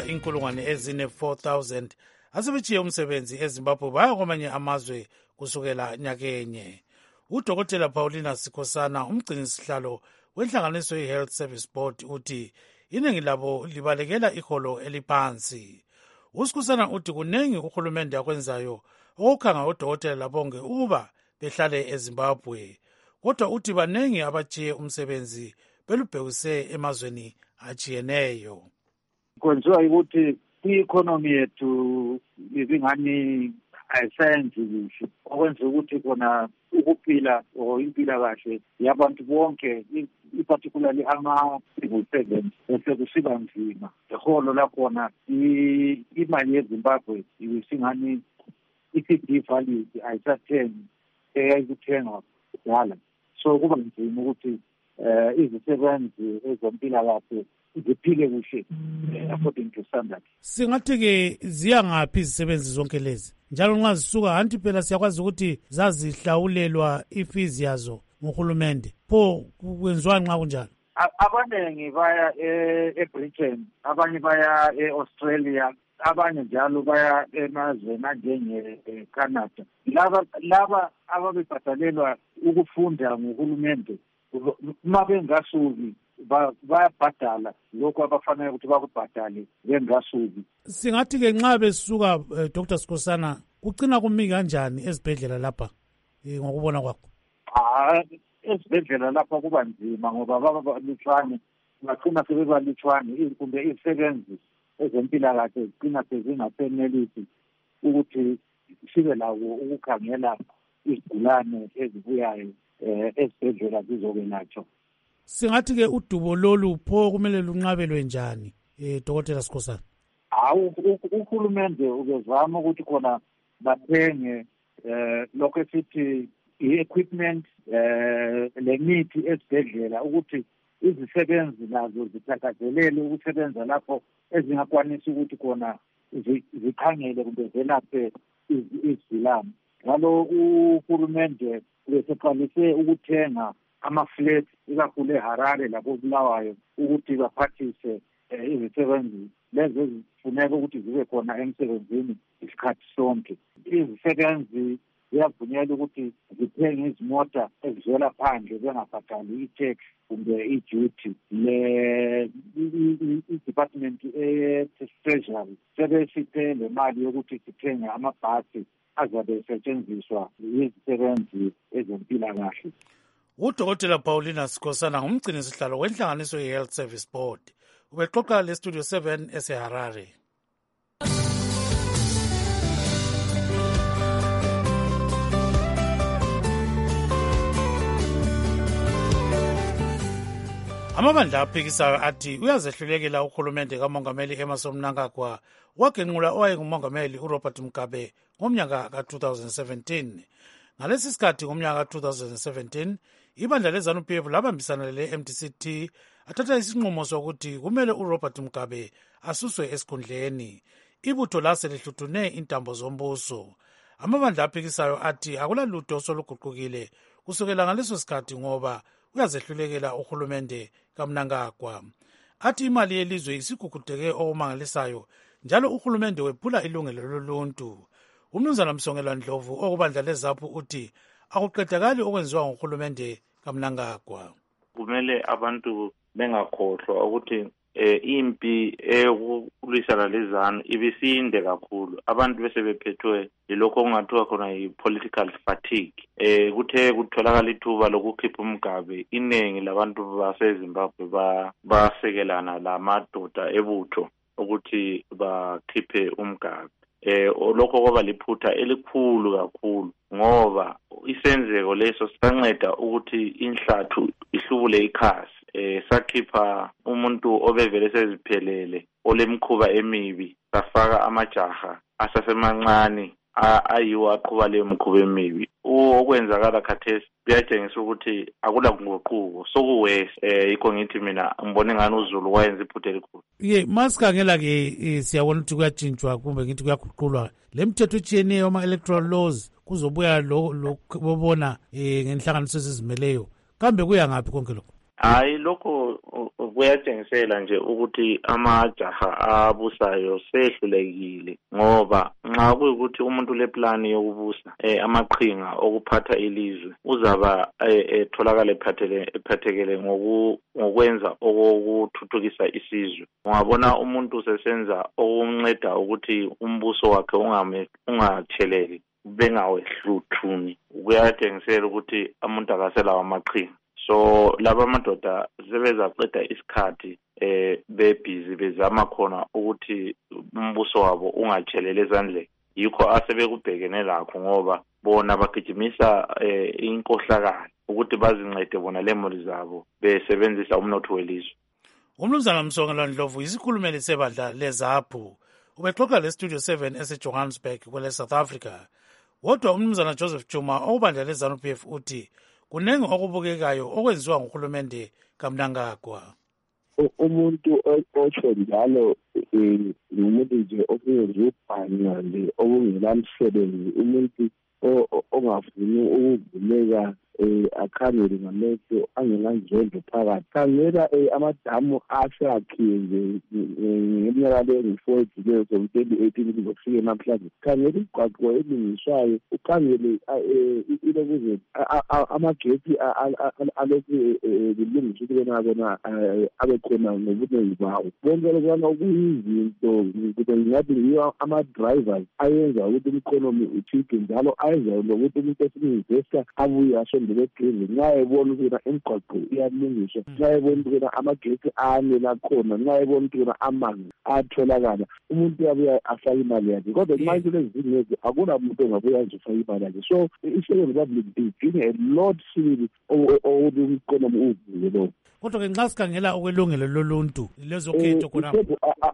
4,000 asebechiye umsebenzi eZimbabwe baya kwamanye amazwe kusukela nyakenye. Udokotela Paulina Sikosana, umgcinisihlalo wenhlanganiso ye-Health Service Board, uthi iningi labo libalekela iholo eliphansi. Usikosana uthi kunengi uhulumende akwenzayo okukhanga odokotela labonge ukuba behlale eZimbabwe. Kodwa uthi banengi abachiye umsebenzi belubhekise emazweni achiyeneyo. Kwenziwa ukuthi i-economy yethu ibingani ayisayenzi kuhle, okwenza ukuthi khona ukuphila or impilakahle yabantu bonke, particularly ama-civil servants, bese kusiba nzima. Iholo lakhona imali yeZimbabwe isingani i-CD value ayisathengi eyayikuthengwa kudala, so kuba nzima ukuthi izisebenzi ezompilakahle ziphile kuhle according to standard. Singathi-ke ziya ngaphi izisebenzi zonke lezi? Njalo nxa zisuka hanti phela siyakwazi ukuthi zazihlawulelwa ifizi yazo nguhulumende. Pho kwenziwa nxa kunjalo? Abanengi baya eBritain, abanye baya eAustralia, abanye njalo baya emazweni anjenge-Canada. Laba ababebhadalelwa ukufunda nguhulumende uma bengasuki bayabhadala lokho abafanele ukuthi bakubhadale bengasuki. Singathi-ke nxa besuka Dr. Sikosana kucina kumi kanjani ezibhedlela lapha ngokubona kwakho? Ezibhedlela lapha kuba nzima ngoba babalutshwane, bacina sebebalutshwane, kumbe izisebenzi ezempilakahle zicina sezingasenelisi ukuthi sibe lawo ukukhangela izigulane ezibuyayo esibhedlela zizokwelatshwa. Singathi-ke udubo lolu pho kumele lunqabelwe njani, Dr. Sikosana? Uhulumende ubezama ukuthi khona bathenge lokho esithi i-equipment lemithi esibhedlela ukuthi izisebenzi nazo zithakazelele ukusebenza lapho ezingakwanisi ukuthi khona zikhangele kumbe zelaphe izigulane. Ngalo uhulumende beseqalise ukuthenga ama-flats ikakhulu eHarare lapho Bulawayo ukuthi baphathise izisebenzi lezo ezifuneka ukuthi zibe khona emsebenzini isikhathi sonke. Izisebenzi ziyavunyelwa ukuthi zithenge izimota ezivela phandle bengabhadali i-tax kumbe i-duty. I-department ye-treasury sebesiphe le mali yokuthi sithenge amabhasi azabe esetshenziswa yizisebenzi ezempilakahle. Udokotela Paulina Sikosana ngumgcinisihlalo wenhlanganiso ye-Health Service Board. Ubexoxa leStudio 7 eseHarare. Amabandla aphikisayo athi uyazehlulekela uhulumende kamongameli Emmerson Mnangagwa wagenqula owayengumongameli uRobert Mugabe ngomnyaka ka-2017. Ngalesi sikhathi ngomnyaka ka-2017 ibandla leZANU-PF labambisana le-MDC-T athatha isinqumo sokuthi kumele uRobert Mugabe asuswe esikhundleni. Ibutho lase lihluthune intambo zombuso. Amabandla aphikisayo athi akulalutho osoluguqukile kusukela ngaleso sikhathi ngoba uyazehlulekela uhulumende kaMnangagwa. Athi imali yelizwe isigugudeke okumangalisayo njalo uhulumende wephula ilungelo loluntu. Umnumzana Msongelwa Ndlovu okubandla leZAPU uthi akuqedakali okwenziwa nguhulumende kaMnangagwa. Kumele abantu bengakhohlwa ukuthi impi eyokulwisana lezanu ibisinde kakhulu. Abantu bese bephethwe yilokho okungathiwa khona yi-political fatigue. Kuthe kutholakala ithuba lokukhipha uMgabe, iningi labantu baseZimbabwe basekelana lamadoda ebutho ukuthi bakhiphe uMgabe. Lokho kwaba liphutha elikhulu kakhulu ngoba isenzeko leso sanceda ukuthi inhlathu ihlubule ikhasi. Sakhipha umuntu obevele seziphelele olemkhuba emibi, safaka amajaha asasemancane ayiwo aqhuba leyo mkhuba emibi. Okwenzakala khathesi kuyatshengisa ukuthi akula nguquko sokuwese. Yikho ngithi mina ngibone ngani uZulu wayenza iphutha elikhulu. Masikhangela-ke siyabona ukuthi kuyatshintshwa kumbe ngithi kuyaguqulwa le mthetho etshiyeneyo ama-electoral laws kuzobuya bobona ngenhlanganiso ezizimeleyo. Kambe kuya ngaphi konke lokho? Hayi, lokho kuyatshengisela nje ukuthi amajaha abusayo sehlulekile ngoba nxa kuyukuthi umuntu leplani yokubusa amaqhinga okuphatha ilizwe uzaba etholakala ephathekele ngokwenza okuthuthukisa isizwe. Ungabona umuntu sesenza okunceda ukuthi umbuso wakhe ungatheleli bengawehluthuni, kuyatshengisela ukuthi umuntu akaselawo amaqhinga. So laba madoda sebezaceda isikhathi bebhizi bezama khona ukuthi umbuso wabo ungathelele ezandleni. Yikho asebekubhekene lakho ngoba bona bagijimisa inkohlakalo ukuthi bazincede bona lemuli zabo besebenzisa umnotho welizwe. Umnumzana Msongelwa Ndlovu isikhulumeli sebandla leZAPU ubexoxa leStudio 7 eseJohannesburg kwele South Africa. Wodwa umnumzana Joseph Juma okubandla leZANU-PF uthi kunenge okubukekayo okwenziwa nguhulumende kaMnangagwa. Umuntu otsho njalo ngumuntu nje okuyenza ubhanya nje okungelamsebenzi, umuntu ongafuni ukuvuleka akhangele ngamehlo angelanzondo phakathi. Khangela amadamu asakhiwe nje ngeminyaka le-4 leyo so-2018 kuzofike namhlanje. Khangela imigwaqo elungiswayo, ukhangele ilokuze amagetsi alokhu kulungiswa ukubona abekhona ngobuningi bawo. Bonke lokubana kuyizinto ngathi yiyo ama-drivers ayenza ukuthi i-economy uthike njalo ayenza lokuthi umuntu esinivesta abuye asondele egreen nxa ebona ukubona imigwaqo iyalungiswa, nxa ebona ukubona amagetsi anela khona, nxa ebona ukubona amanzi atholakala, umuntu uyabuya afake imali yakhe. Kodwa nxa into lezi akula muntu ongabuya nje ufake imali yakhe. So i-Second Republic is doing a lot sibili ukuthi i-economy uvuke lokho. Kodwa-ke nxa sikhangela okwelungelo loluntu lezokhetho khonapho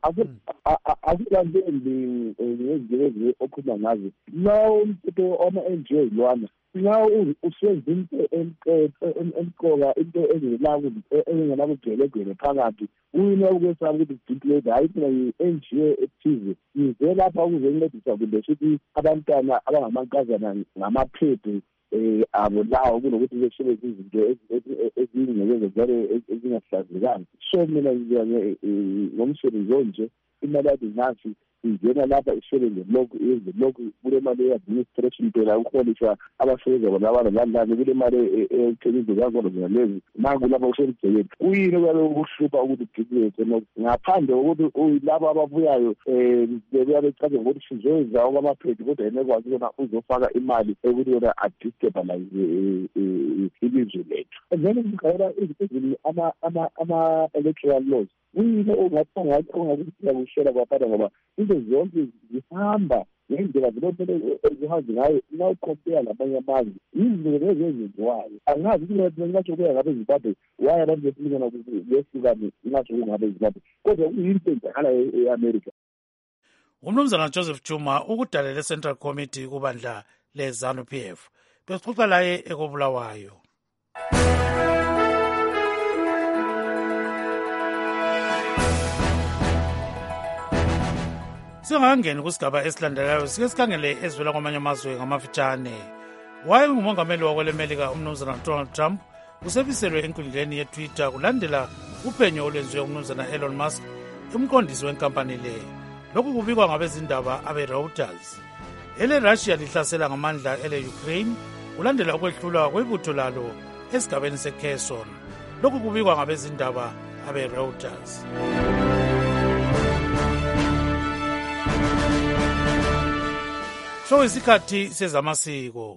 akulantembi ngezinto okhuluma ngazo lawo umthetho ama-NGO lwana nxa usenza into emqoka, into engenakugcwelegcwele phakathi, uyine ukwesaba ukuthi declare hayi phela yi-NGO ethize ize lapha ukuzencedisa kumbe sithi abantwana abangamankazana ngamaphephe abo lawo kunokuthi besebenzise izinto ezingekeze njalo ezingahlazekanga. So mina ngomsebenzi onje imali yami nasi ingena lapha isebenze lokhu yenze lokhu kule mali ye-administration phela ukuholisha abasebenza bona abanalani kule mali ethenizwe kakhona zinalezi nangu lapha usemgcekeni. Kuyini okuyabe ukuhlupha ukuthi udiklete ngaphandle kokuthi labo ababuyayo bebuya becaze ngokuthi sizoyenza okwamaphedi kodwa yena ekwazi kona uzofaka imali ekuthi yona adestabilize ilizwe lethu. And then kukhayela ama-electoral laws kuyini ongakuthia kushela kwaphatha ngoba into zonke zihamba ngendlela zilomele ezihambe ngayo nawukompea labanye amazwe izinto ezenziwayo angazi ukuthi ngingatsho kuya ngabe Zimbabwe why abantu besilingana behlukane ngingatsho kungabe Zimbabwe kodwa kuyinto enjalo e-America. Umnumzana Joseph Juma ukudalela Central Committee kubandla le-ZANU-PF besixoxa laye ekobulawayo. Singangeni kusigaba esilandelayo sike sikhangele ezivela kwamanye amazwe ngamafitshane. Wayengumongameli wakwelemelika umnumzana Donald Trump usebiselwe enkundleni yeTwitter kulandela uphenyo olwenziwe umnumzana Elon Musk umqondisi wenkampani le. Lokhu kubikwa ngabezindaba abe-Reuters. Ele-Russia lihlasela ngamandla ele-Ukraine kulandela ukwehlulwa kwebutho lalo esigabeni se-Kherson. Lokhu kubikwa ngabezindaba abe-Reuters. So isikhathi sezamasiko.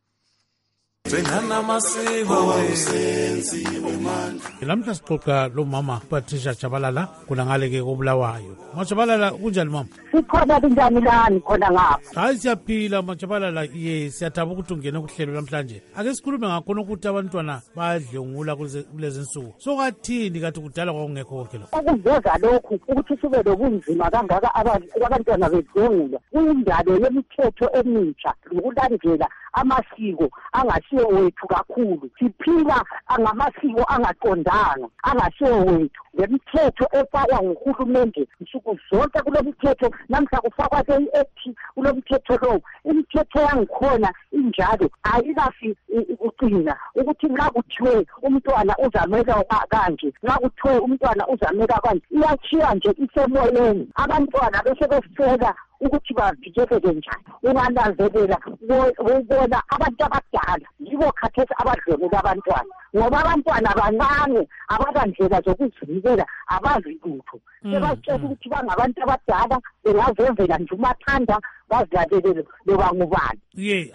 Lamhla sixoxa lo mama Patricia Chabalala kuna ngale ke kobulawayo. Machabalala kunjani mama? Sikhona kunjani lani khona ngapha? Hayi siyaphila Machabalala siyathaba ukuthi ungene kuhlelo namhlanje. Ake sikhulume ngakhona ukuthi abantwana bayadlengula kulezi insuku. So kathini kathi kudala kwakungekho konke lokho? Ukuveza lokhu ukuthi sibe lobunzima kangaka abantwana bedlengula. Kuyindalo yemithetho emitsha ukulandela amasiko angasiyo wethu kakhulu. Siphila ngamasiko angaqondanga angasiyo wethu. Lemithetho efakwa nguhulumende nsuku zonke kulemithetho namhla kufakwa ke-act kulomthetho lo. Imithetho yangikhona injalo ayikafi ukuqina ukuthi nxa kuthiwe umntwana uzameka kanje nxa kuthiwe umntwana uzameka kanje iyachiya nje isemoyeni. Abantwana bese befela ukuthi bavikeleke njani. Ungananzelela ubona abantu abadala yibo khathesi abadlengula abantwana ngoba abantwana bancane abakandlela zokuzivikela abazi lutho. Sebatshela ukuthi bangabantu abadala bengazenzela nje umathanda bazilalele loba ngubani.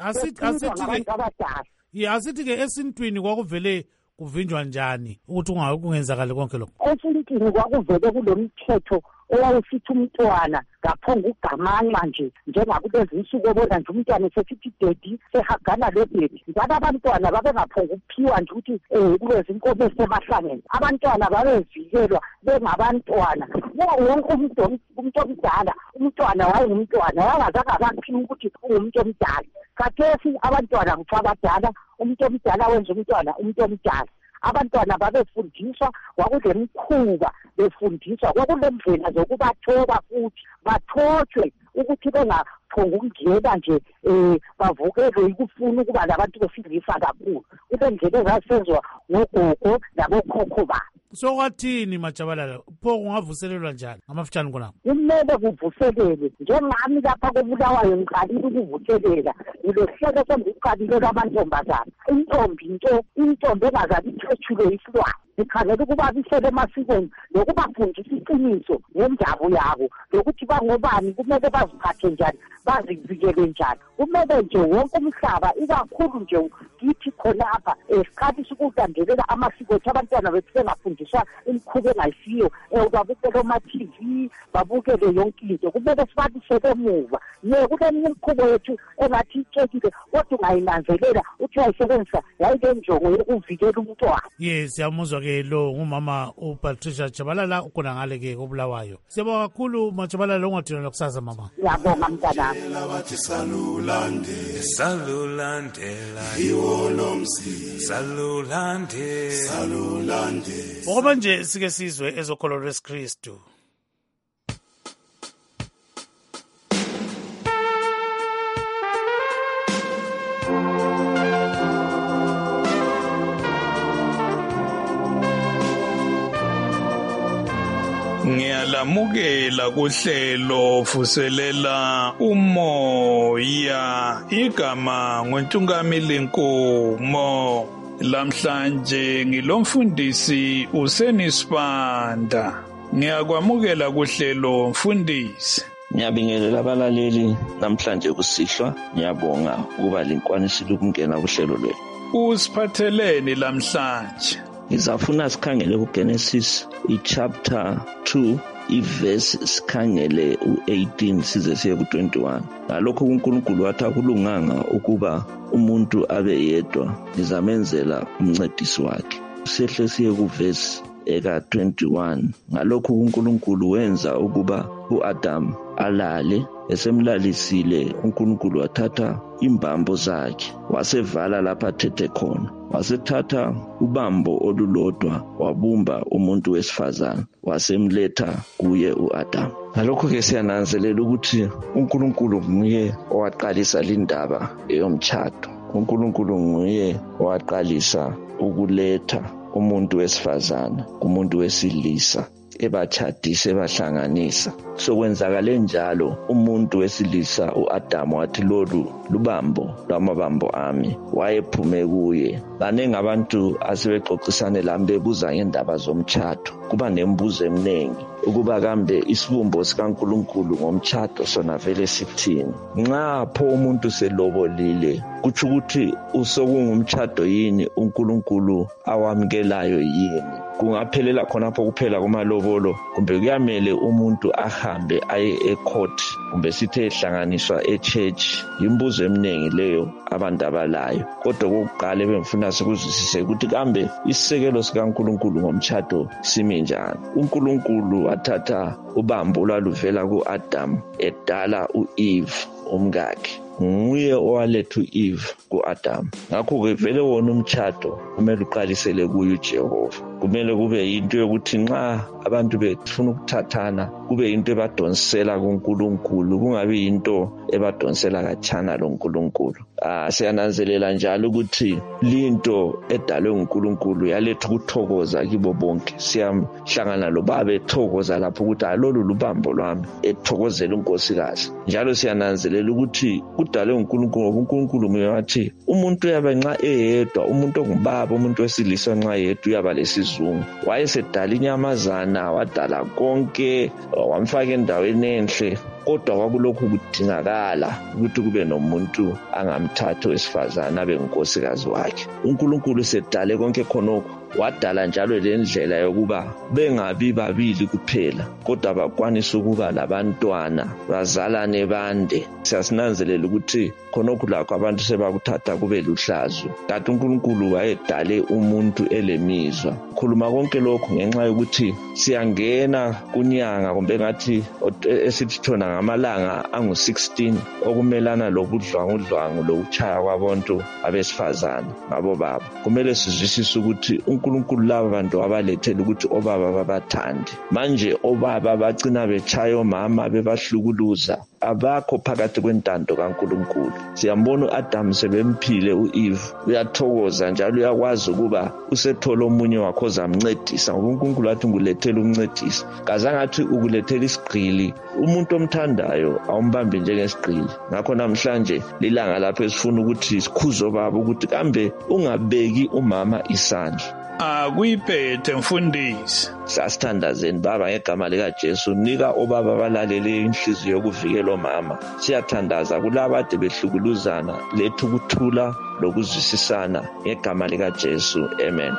Asithi-ke esintwini kwakuvele kuvinjwa njani ukuthi kungenzakali konke lokho? Esintwini kwakuvele kulomthetho owawusithi umntwana ngaphonga ugamanxa nje njengakulezi insuku obona nje umntwana sesithi dedi sehagana lebedi. Njalo abantwana babengaphonga ukuphiwa nje ukuthi kulezi inkomo esemahlangeni. Abantwana babevikelwa bengabantwana. Wonke umuntu omdala umntwana wayengumntwana wangazange abaphiwa ukuthi ungumuntu omdala. Khathesi abantwana kuthi abadala umuntu omdala wenza umntwana umuntu omdala. Abantwana babefundiswa kwakulemikhuba befundiswa kwakulendlela zokubathoba futhi bathotshwe ukuthi bengaphonga ukungena nje bavukelwe ikufuna ukuba labantu besilisa kakhulu. Kulendlela ezasenzwa ngogogo labokhokho babo. So kwathini Machabalala pho kungavuselelwa njani amafitshane khona? Kumele kuvuselelwe njengami lapha kobulawayo ngiqalile ukuvuselela ngilehlelo sengiqalile kwamantombazana. Intombi engazali ithethulwe isilwane ngikhangela ukuba bisele emasikweni lokubafundisa iqiniso ngendawo yabo lokuthi bangobani kumele baziphathe njani bazivikele njani. Kumele nje wonke umhlaba ikakhulu nje kithi khonapha siqalise ukulandelela amasiko ethu. Abantwana bethu bengafundiswa imikhuba engayisiyo babukele oma-TV babukele yonke into. Kumele sibalisele emuva kuleminye imikhubo yethu engathi itshekile kodwa ungayinanzelela uthi uyayisebenzisa yayile njongo yokuvikela umntwana. Siyamuzwa-ke lo ngumama uPatricia Chabalala ukhona ngale ke kobulawayo. Siyabonga kakhulu Machabalala ungathina kusasa mama. Ngiyabonga mntanami. Salulandela iwolomsi salulandela ngoba nje sike sizwe ezokholwa lweSikristu. Ngiyalamukela kuhlelo vuselela umoya igama ngoNtungamili Nkomo. Lamhlanje ngilomfundisi uSenisibanda. Ngiyakwamukela kuhlelo mfundisi. Ngiyabingelela abalaleli namhlanje kusihlwa. Ngiyabonga ukuba linkwanisile ukungena kuhlelo lwethu. Usiphatheleni lamhlanje? Ngizafuna sikhangele kuGenesis chapter 2 ivesi sikhangele u-18 size siye ku-21. Ngalokho uNkulunkulu wathi akulunganga ukuba umuntu abe yedwa, ngizamenzela umncedisi wakhe. Sihle siye kuvesi eka-21. Ngalokho uNkulunkulu wenza ukuba u-Adam alale. Esemlalisile uNkulunkulu wathatha imbambo zakhe wasevala lapha athethe khona. Wasethatha ubambo olulodwa wabumba umuntu wesifazane wasemletha kuye u-Adam. Ngalokho-ke siyananzelela ukuthi uNkulunkulu nguye owaqalisa lindaba eyomtshado. uNkulunkulu nguye owaqalisa ukuletha umuntu wesifazane kumuntu wesilisa, ebachadisa ebahlanganisa. Sokwenzakale njalo umuntu wesilisa u-Adamu wathi lolu lubambo lwamabambo ami, wayephume kuye. Baningi abantu asebexoxisane lami bebuza ngendaba zomtshado. Kuba nembuzo eminingi ukuba kambe isibumbo sikaNkulunkulu ngomtshado sona vele sithini. Nxa pho umuntu selobolile kutsho ukuthi usokungumtshado yini uNkulunkulu awamukelayo yini? Kungaphelela khonapho kuphela kumalobolo, kumbe kuyamele umuntu ahambe aye ecourt, kumbe sithe ehlanganiswa echurch? Imbuzo eminingi leyo abantu abalayo. Kodwa kokuqala bengifuna sikuzwisise ukuthi kambe isisekelo sikaNkulunkulu ngomtshado simi njani. uNkulunkulu wathatha ubambo olwaluvela ku-Adam edala u-Eve umkakhe. Nguye owaletha u-Eve ku-Adam. Ngakho-ke vele wona umtshado kumele uqalisele kuye uJehova. Kumele kube yinto yokuthi nxa abantu befuna ukuthathana kube yinto ebadonsela kuNkulunkulu, kungabi yinto ebadonsela khatshana loNkulunkulu. Siyananzelela njalo ukuthi linto edalwe nguNkulunkulu yaletha ukuthokoza kibo bonke. Siyamhlangana lobaba ethokoza lapho ukuthi lolu lubambo lwami, ethokozela unkosikazi. Njalo siyananzelela ukuthi kudalwe nguNkulunkulu, ngoba uNkulunkulu nguye wathi umuntu uyabe nxa eyedwa, umuntu ongubaba, umuntu wesilisa nxa yedwa uyaba lesizungu. Wayesedala inyamazana, wadala konke, wamfaka endaweni enhle, kodwa kwakulokhu kudingakala ukuthi kube nomuntu angamthatha wesifazane abe ngunkosikazi wakhe. uNkulunkulu sedale konke khonokho, wadala njalo lendlela yokuba bengabi babili kuphela, kodwa bakwanisa ukuba labantwana, bazalane bande. Siyasinanzelela ukuthi khonokho lakho abantu sebakuthatha kube luhlazo. Kanti uNkulunkulu wayedale umuntu elemizwa. Khuluma konke lokho ngenxa yokuthi siyangena kunyanga, kumbe ngathi esithi thona ngamalanga angu-16 okumelana lobudlwangudlwangu lokuchaya kwabantu abesifazane ngabo baba. Kumele sizwisise ukuthi uNkulunkulu laba bantu abalethela ukuthi obaba babathande. Manje obaba bacina bechaya omama bebahlukuluza. Abakho phakathi kwentando kaNkulunkulu. Siyambona uAdam sebemphile uEve, uyathokoza njalo uyakwazi ukuba usethola omunye wakho ozamncedisa, ngoba uNkulunkulu athi ngulethela umncedisi. Kazange athi ukulethela isigqili. Umuntu omthandayo awumbambi njengesigqili. Ngakho namhlanje lilanga lapho esifuna ukuthi sikhuze obaba ukuthi kambe ungabeki umama isandla. Akuyiphethe mfundisi. Sasithandazeni baba ngegama likaJesu, nika obaba balalele inhliziyo yokuvikela omama. Siyathandaza kulabo ade behlukuluzana, letha ukuthula lokuzwisisana ngegama likaJesu. Amen.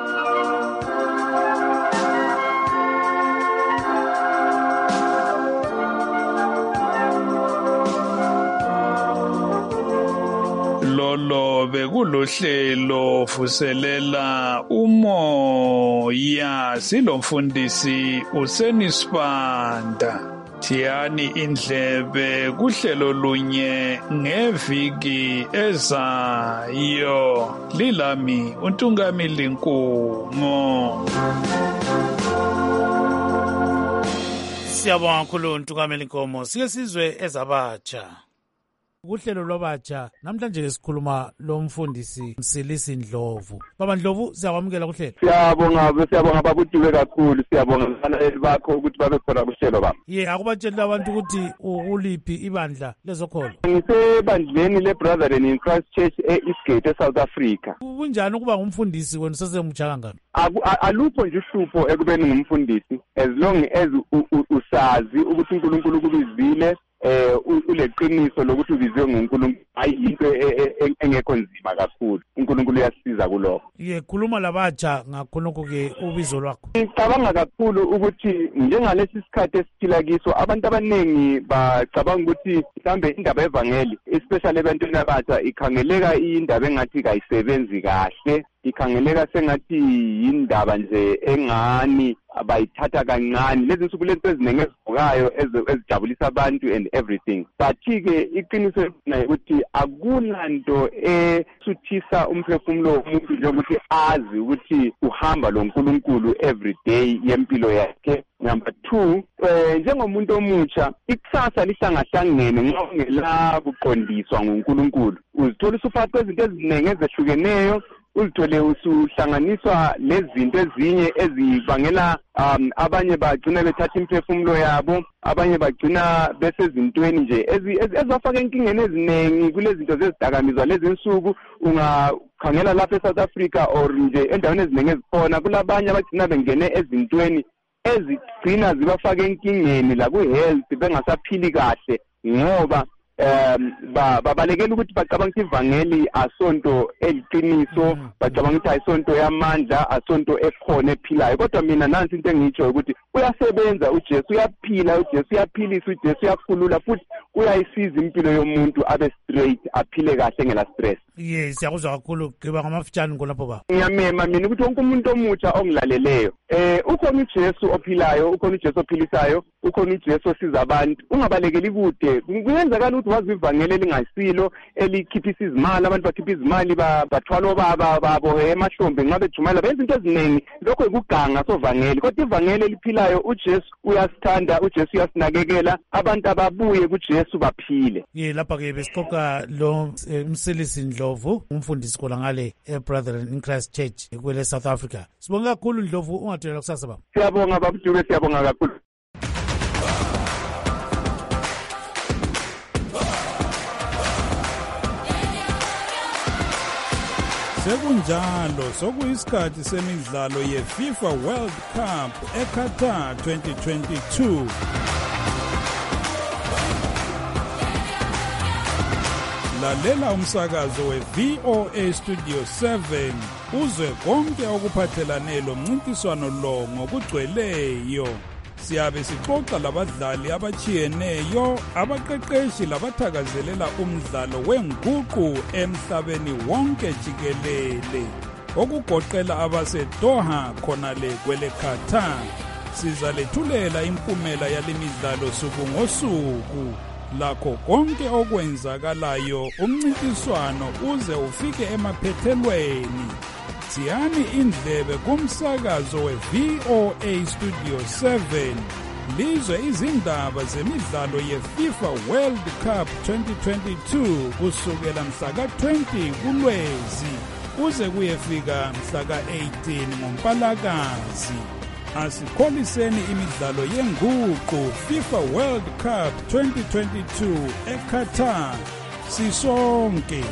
Lolo bekulohlelo vuselela umoya, silomfundisi uSenisibanda. Thiyani indlebe kuhlelo lunye ngeviki ezayo. Lilami uNtungamili Nkungo. Siyabonga kakhulu uNtungamili Nkomo. Sike sizwe ezabatsha. Kuhlelo lwabatsha namhlanje sikhuluma lomfundisi Msilisi Ndlovu. Baba Ndlovu, siyakwamukela kuhlelo. Siyabonga babutiwe kakhulu, siyabonga abalaleli bakho ukuthi babe khona kuhlelo baba. Akubatshela abantu ukuthi ukuliphi ibandla lezokholo. Ngisebandleni leBrethren in Christ Church eEastgate eSouth Africa. Kunjani ukuba ngumfundisi wena usesemutsha kangaka? Alupho nje uhlupho ekubeni ngumfundisi, as long as usazi ukuthi uNkulunkulu kubizile uleqiniso lokuthi ubiziwe nguNkulunkulu hayi into engekho nzima kakhulu. uNkulunkulu uyasiza kulokho. Khuluma labatsha ngakho-ke ubizo lwakho. Ngicabanga kakhulu ukuthi njengalesi sikhathi esiphila kiso abantu abaningi bacabanga ukuthi mhlambe indaba evangeli especially ebantwini abatsha ikhangeleka indaba engathi kayisebenzi kahle, ikhangeleka sengathi indaba nje engani abayithatha kancane. Lezi nsuku lento eziningi ezivukayo ezijabulisa abantu and everything, but-ke iqiniso ukuthi akunanto esuthisa umphefumulo womuntu njengokuthi azi ukuthi uhamba lo nkulunkulu every day yempilo yakhe. Number 2, njengomuntu omutsha ikusasa lihlangahlangene nxa ungela kuqondiswa nguNkulunkulu. Uzithola usuphathwa izinto eziningi ezehlukeneyo, uzithole usuhlanganiswa lezinto ezinye ezibangela abanye bagcina bethatha imphefumulo yabo, abanye bagcina besezintweni nje ezafaka enkingeni eziningi kulezi zinto zezidakamizwa lezi nsuku. Ungakhangela lapha eSouth Africa or nje endaweni eziningi ezikhona kulabanye abagcina bengene ezintweni ezigcina zibafaka enkingeni la ku-health bengasaphili kahle ngoba babalekela ukuthi bacabanga ukuthi ivangeli asonto eliqiniso, bacabanga ukuthi ayisonto yamandla, asonto ekhona ephilayo. Kodwa mina nansi into engiyitsho ukuthi uyasebenza uJesu, uyaphila uJesu, uyaphilisa uJesu, uyakhulula futhi uyayisiza impilo yomuntu abe straight, aphile kahle ngela stress. Yes, siyakuzwa kakhulu. Giba ngamafutshane ngolapho baba. Ngiyamema mina ukuthi wonke umuntu omutsha ongilaleleyo ukhona uJesu ophilayo, ukhona uJesu ophilisayo, ukhona uJesu osiza abantu. Ungabalekeli kude. Kuyenzakala ukuthi wazi ivangeli elingasilo elikhiphisa izimali, abantu bakhipha izimali bathwala babo emahlombe nxa bejumayela benza into eziningi. Lokho ikuganga sovangeli. Kodwa ivangeli eliphilayo uJesu uyasithanda, uJesu uyasinakekela, abantu ababuye kuJesu baphile. Lapha-ke besixoxa lo Msilisi Ndlovu, umfundisi khona ngale eBrethren in Christ Church kwele South Africa. Sibonga kakhulu Ndlovu, ungatholela kusasa baba. Siyabonga baba Dube, siyabonga kakhulu. Sekunjalo sokuyisikhathi semidlalo yeFIFA World Cup eQatar 2022. Lalela umsakazo weVOA Studio 7 uzwe konke okuphathelane lomncintiswano lo ngokugcweleyo. Siyabe sixoxa labadlali abachiyeneyo, abaqeqeshi labathakazelela umdlalo wenguqu emhlabeni wonke jikelele, okugoqela abaseDoha khonale kwele Qatar. Sizalethulela impumela yalemidlalo suku ngosuku, lakho konke okwenzakalayo umncintiswano uze ufike emaphethelweni. Siyani indlebe kumsakazo weVOA Studio 7 lizwe izindaba zemidlalo yeFIFA World Cup 2022 kusukela mhla ka-20 kuLwezi uze kuyefika mhla ka-18 ngoMpalakazi. Asikholiseni imidlalo yenguqu FIFA World Cup 2022 eQatar sisonke.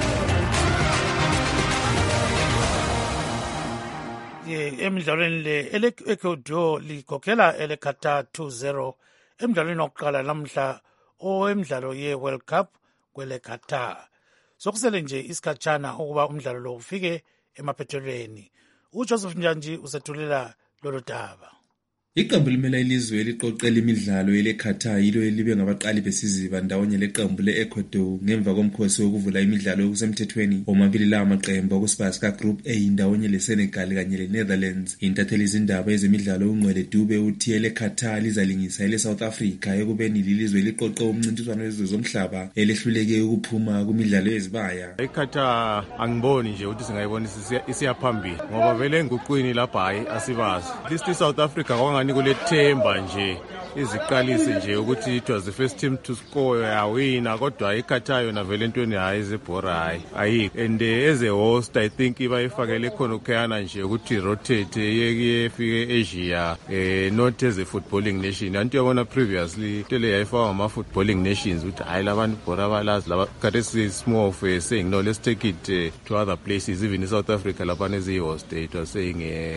Emidlalweni le ele-Ecuador ligokhela ele-Qatar 2-0 emidlalweni wokuqala namhla owemidlalo ye-World Cup kwele Qatar. Sokusele nje isikhatshana ukuba umdlalo lo ufike emaphethelweni. uJoseph Njanji usethulela lolu daba. Iqembu limela ilizwe eliqoqela imidlalo ele-Qatar yilo elibe ngabaqali besiziba ndawonye leqembu le-Ecuador ngemva komkhosi wokuvula imidlalo yokusemthethweni omabili la maqembu okusibasika Group A ndawonye leSenegal kanye leNetherlands. Intatheli izindaba ezemidlalo uNgcwele Dube uthi ele-Qatar lizalingisa ele-South Africa ekubeni lilizwe liqoqe umncintiswano wezizwe zomhlaba elehluleke ukuphuma kumidlalo yezibaya. iQatar angiboni nje ukuthi singayibonisa isiyaphambili ngoba vele enguqwini lapha hayi asibazi. List South Africa ngani kulethemba nje iziqalise nje ukuthi it was the first team to score yawina, kodwa iQatar yona vele entweni hayi zebhora hayi and as a host I think iba ifakele khona ukhayana nje ukuthi rotate yefike Asia not as a footballing nation. Anti yabona previously tele yayifaka ama footballing nations ukuthi hayi labantu bhora balazi laba khathesi small of saying no, let's take it to other places. Even in South Africa lapha as a host it was saying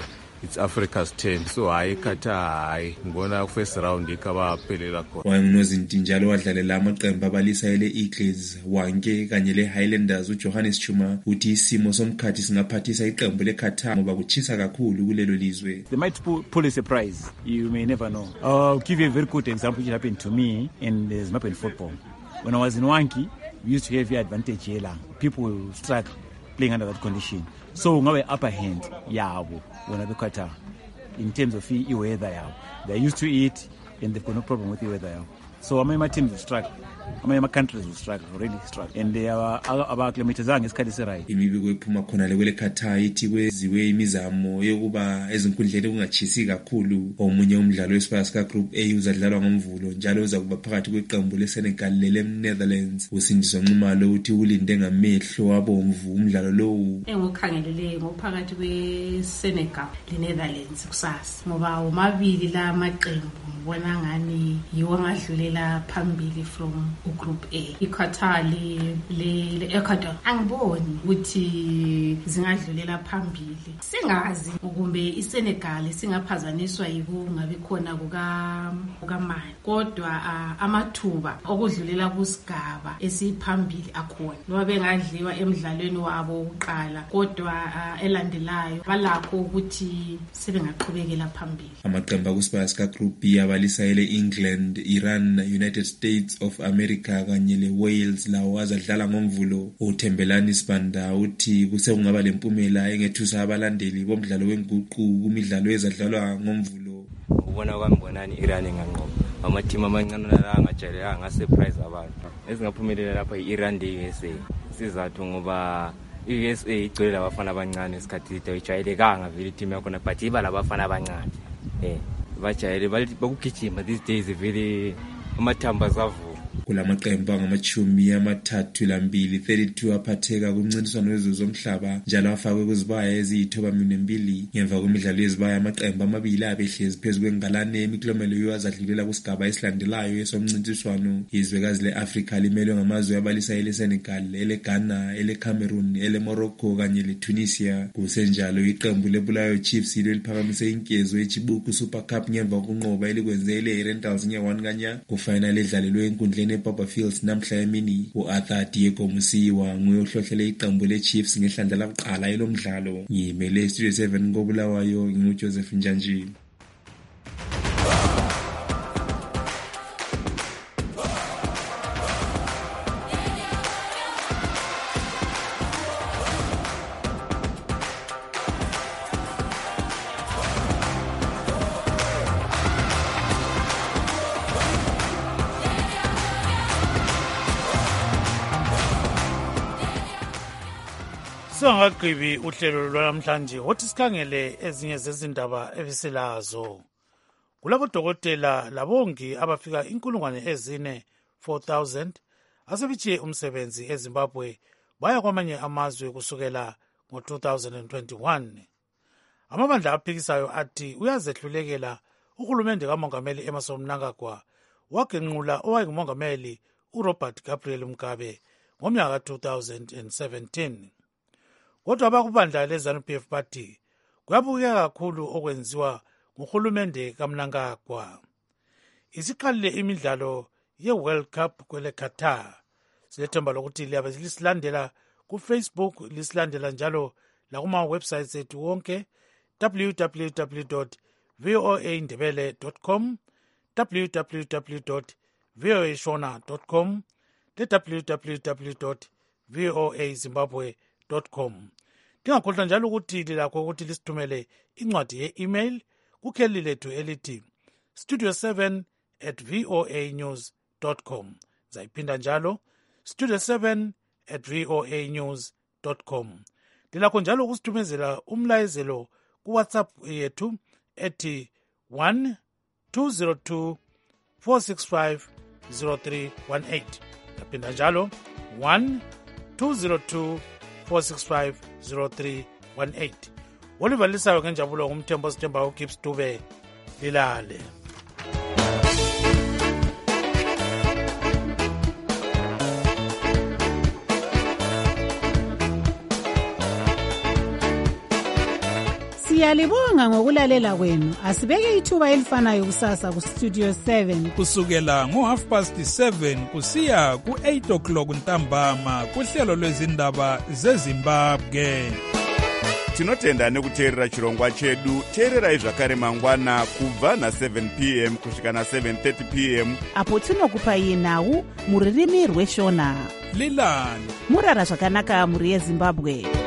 it's Africa's turn. So hayi Qatar hayi ngibona first round ikabaphelela khona. Wayenginozinti njalo wadlalela amaqembu abalisa ele-Eagles, Wanke kanye le-Highlanders. uJohannes Chuma uthi isimo somkhathi singaphathisa iqembu le-Qatar ngoba kuchisa kakhulu kulelo lizwe. They might pull a surprise. You may never know. I'll give you a very good example which happened to me in the Zimbabwean football. When I was in Wanke, we used to have the advantage here. People will struggle playing under that condition. So ngabe upper hand yabo wona beQuarter in terms of weather yabo. They're used to it and they've got no problem with the weather yabo. So my teams will struggle. My countries will struggle, really struggle. And they are abaklimatizanga isikhathi serayi. Imibiko ephuma khona le kwele Qatar ithi kweziwe imizamo yokuba ezinkundleni kungachisi kakhulu. Omunye umdlalo wesibaya sika Group A uzadlalwa ngomvulo njalo uza kuba phakathi kweqembu leSenegal le-Netherlands. uSindiswa Nxumalo uthi ulinde ngamehlo abomvu umdlalo lowo. Engokhangelele ngophakathi kweSenegal le-Netherlands kusasa ngoba umabili la maqembu ngibona ngani yiwo angadlulela phambili from uGroup A. iQatar le-Ecuador angiboni ukuthi zingadlulela phambili. Singazi ukumbe iSenegal singaphazanyiswa yikungabi khona kukamani, kodwa amathuba okudlulela kusigaba esiphambili akhona ngoba bengadliwa emidlalweni wabo wokuqala, kodwa elandelayo balakho ukuthi sebengaqhubekela phambili. Amaqembu akusibaya sika Group B abalisa ele-England, Iran, United States of America kanye le-Wales lawo azadlala ngomvulo. uThembelani Sibanda uthi kusengaba lempumela engethusa abalandeli bomdlalo wenguqu kumidlalo ezadlalwa ngomvulo. Ubona kwami bonani Iran enganqoba amateam amancane la angajayelanga ngasurprise abantu ezingaphumelela lapha iIran le-USA. Sizathu ngoba iUSA igcwele labafana abancane isikhathi ayijayelekanga vele team yakhona, but iba labafana abancane bajayele bakugijima these days vele amathamba zavu. Kulamaqembu angama-32 32 aphatheka kumncintiswano wezomhlaba njalo afakwe kuzibaya eziyithoba-2 ngemva kwemidlalo yezibaya. amaqembu amabili abehlezi phezu kwengalane imiklomelo azadlulela kusigaba esilandelayo esomncintiswano. izwekazi le-Afrika limelwe ngamazwe abalisa ele-Senegal, ele-Ghana, ele-Cameroon, ele-Morocco kanye le-Tunisia. kusenjalo iqembu le-Bulawayo Chiefs yilo eliphakamise inkezo eChibuku Super Cup ngemva kokunqoba elikwenze ele-Rentals nge-1 kanya kufinal edlalelwe enkundleni eBaba Fields namhla emini. uArthur Diego Musiwa nguye ohlohlele iqembu le-Chiefs ngehlandla lakuqala elomdlalo. ngiyimele Studio 7 koBulawayo, nginguJoseph Njanjini. Singakagqibi uhlelo lwanamhlanje wothi sikhangele ezinye zezindaba ebisilazo. Kulabodokotela labongi abafika 4,000 asebetshiye umsebenzi eZimbabwe baya kwamanye amazwe kusukela ngo-2021. Amabandla aphikisayo athi uyazehlulekela uhulumende kaMongameli Emmerson Mnangagwa wagenqula owayengumongameli uRobert Gabriel Mugabe ngomnyaka ka-2017. Kodwa abakubandla leZANU-PF bathi kuyabukeka kakhulu okwenziwa nguhulumende kaMnangagwa. Isiqalile imidlalo ye-World Cup kwele Qatar. Silethemba lokuthi liyabe lisilandela kuFacebook, lisilandela njalo lakuma-websites ethu wonke www.voaindebele.com, www.voashona.com, www.voazimbabwe.com. Ndingakhohlwa njalo ukuthi lilakho ukuthi lisithumele incwadi ye-email kukheli lethu elithi studio7@voanews.com. Zayiphinda njalo studio7@voanews.com. Lilakho njalo ukusithumezela umlayezelo kuWhatsApp yethu ethi 1-202-465-0318. Yaphinda njalo 1-202-465-0318. olivalisayo ngenjabulo ngumthembo sithemba uGibbs Dube. Lilale. Siyalibonga ngokulalela kwenu. Asibeke ithuba elifanayo kusasa kuStudio 7 kusukela ngo7:30 kusiya ku8 o'clock ntambama kuhlelo lwezindaba zeZimbabwe. Tinotenda nekuteerera chirongwa chedu. Teererai zvakare mangwana kubva na7 p.m. kusvika na7:30 p.m. apo tinokupai nhau muririmi rweshona. Lilani murara zvakanaka muri yeZimbabwe.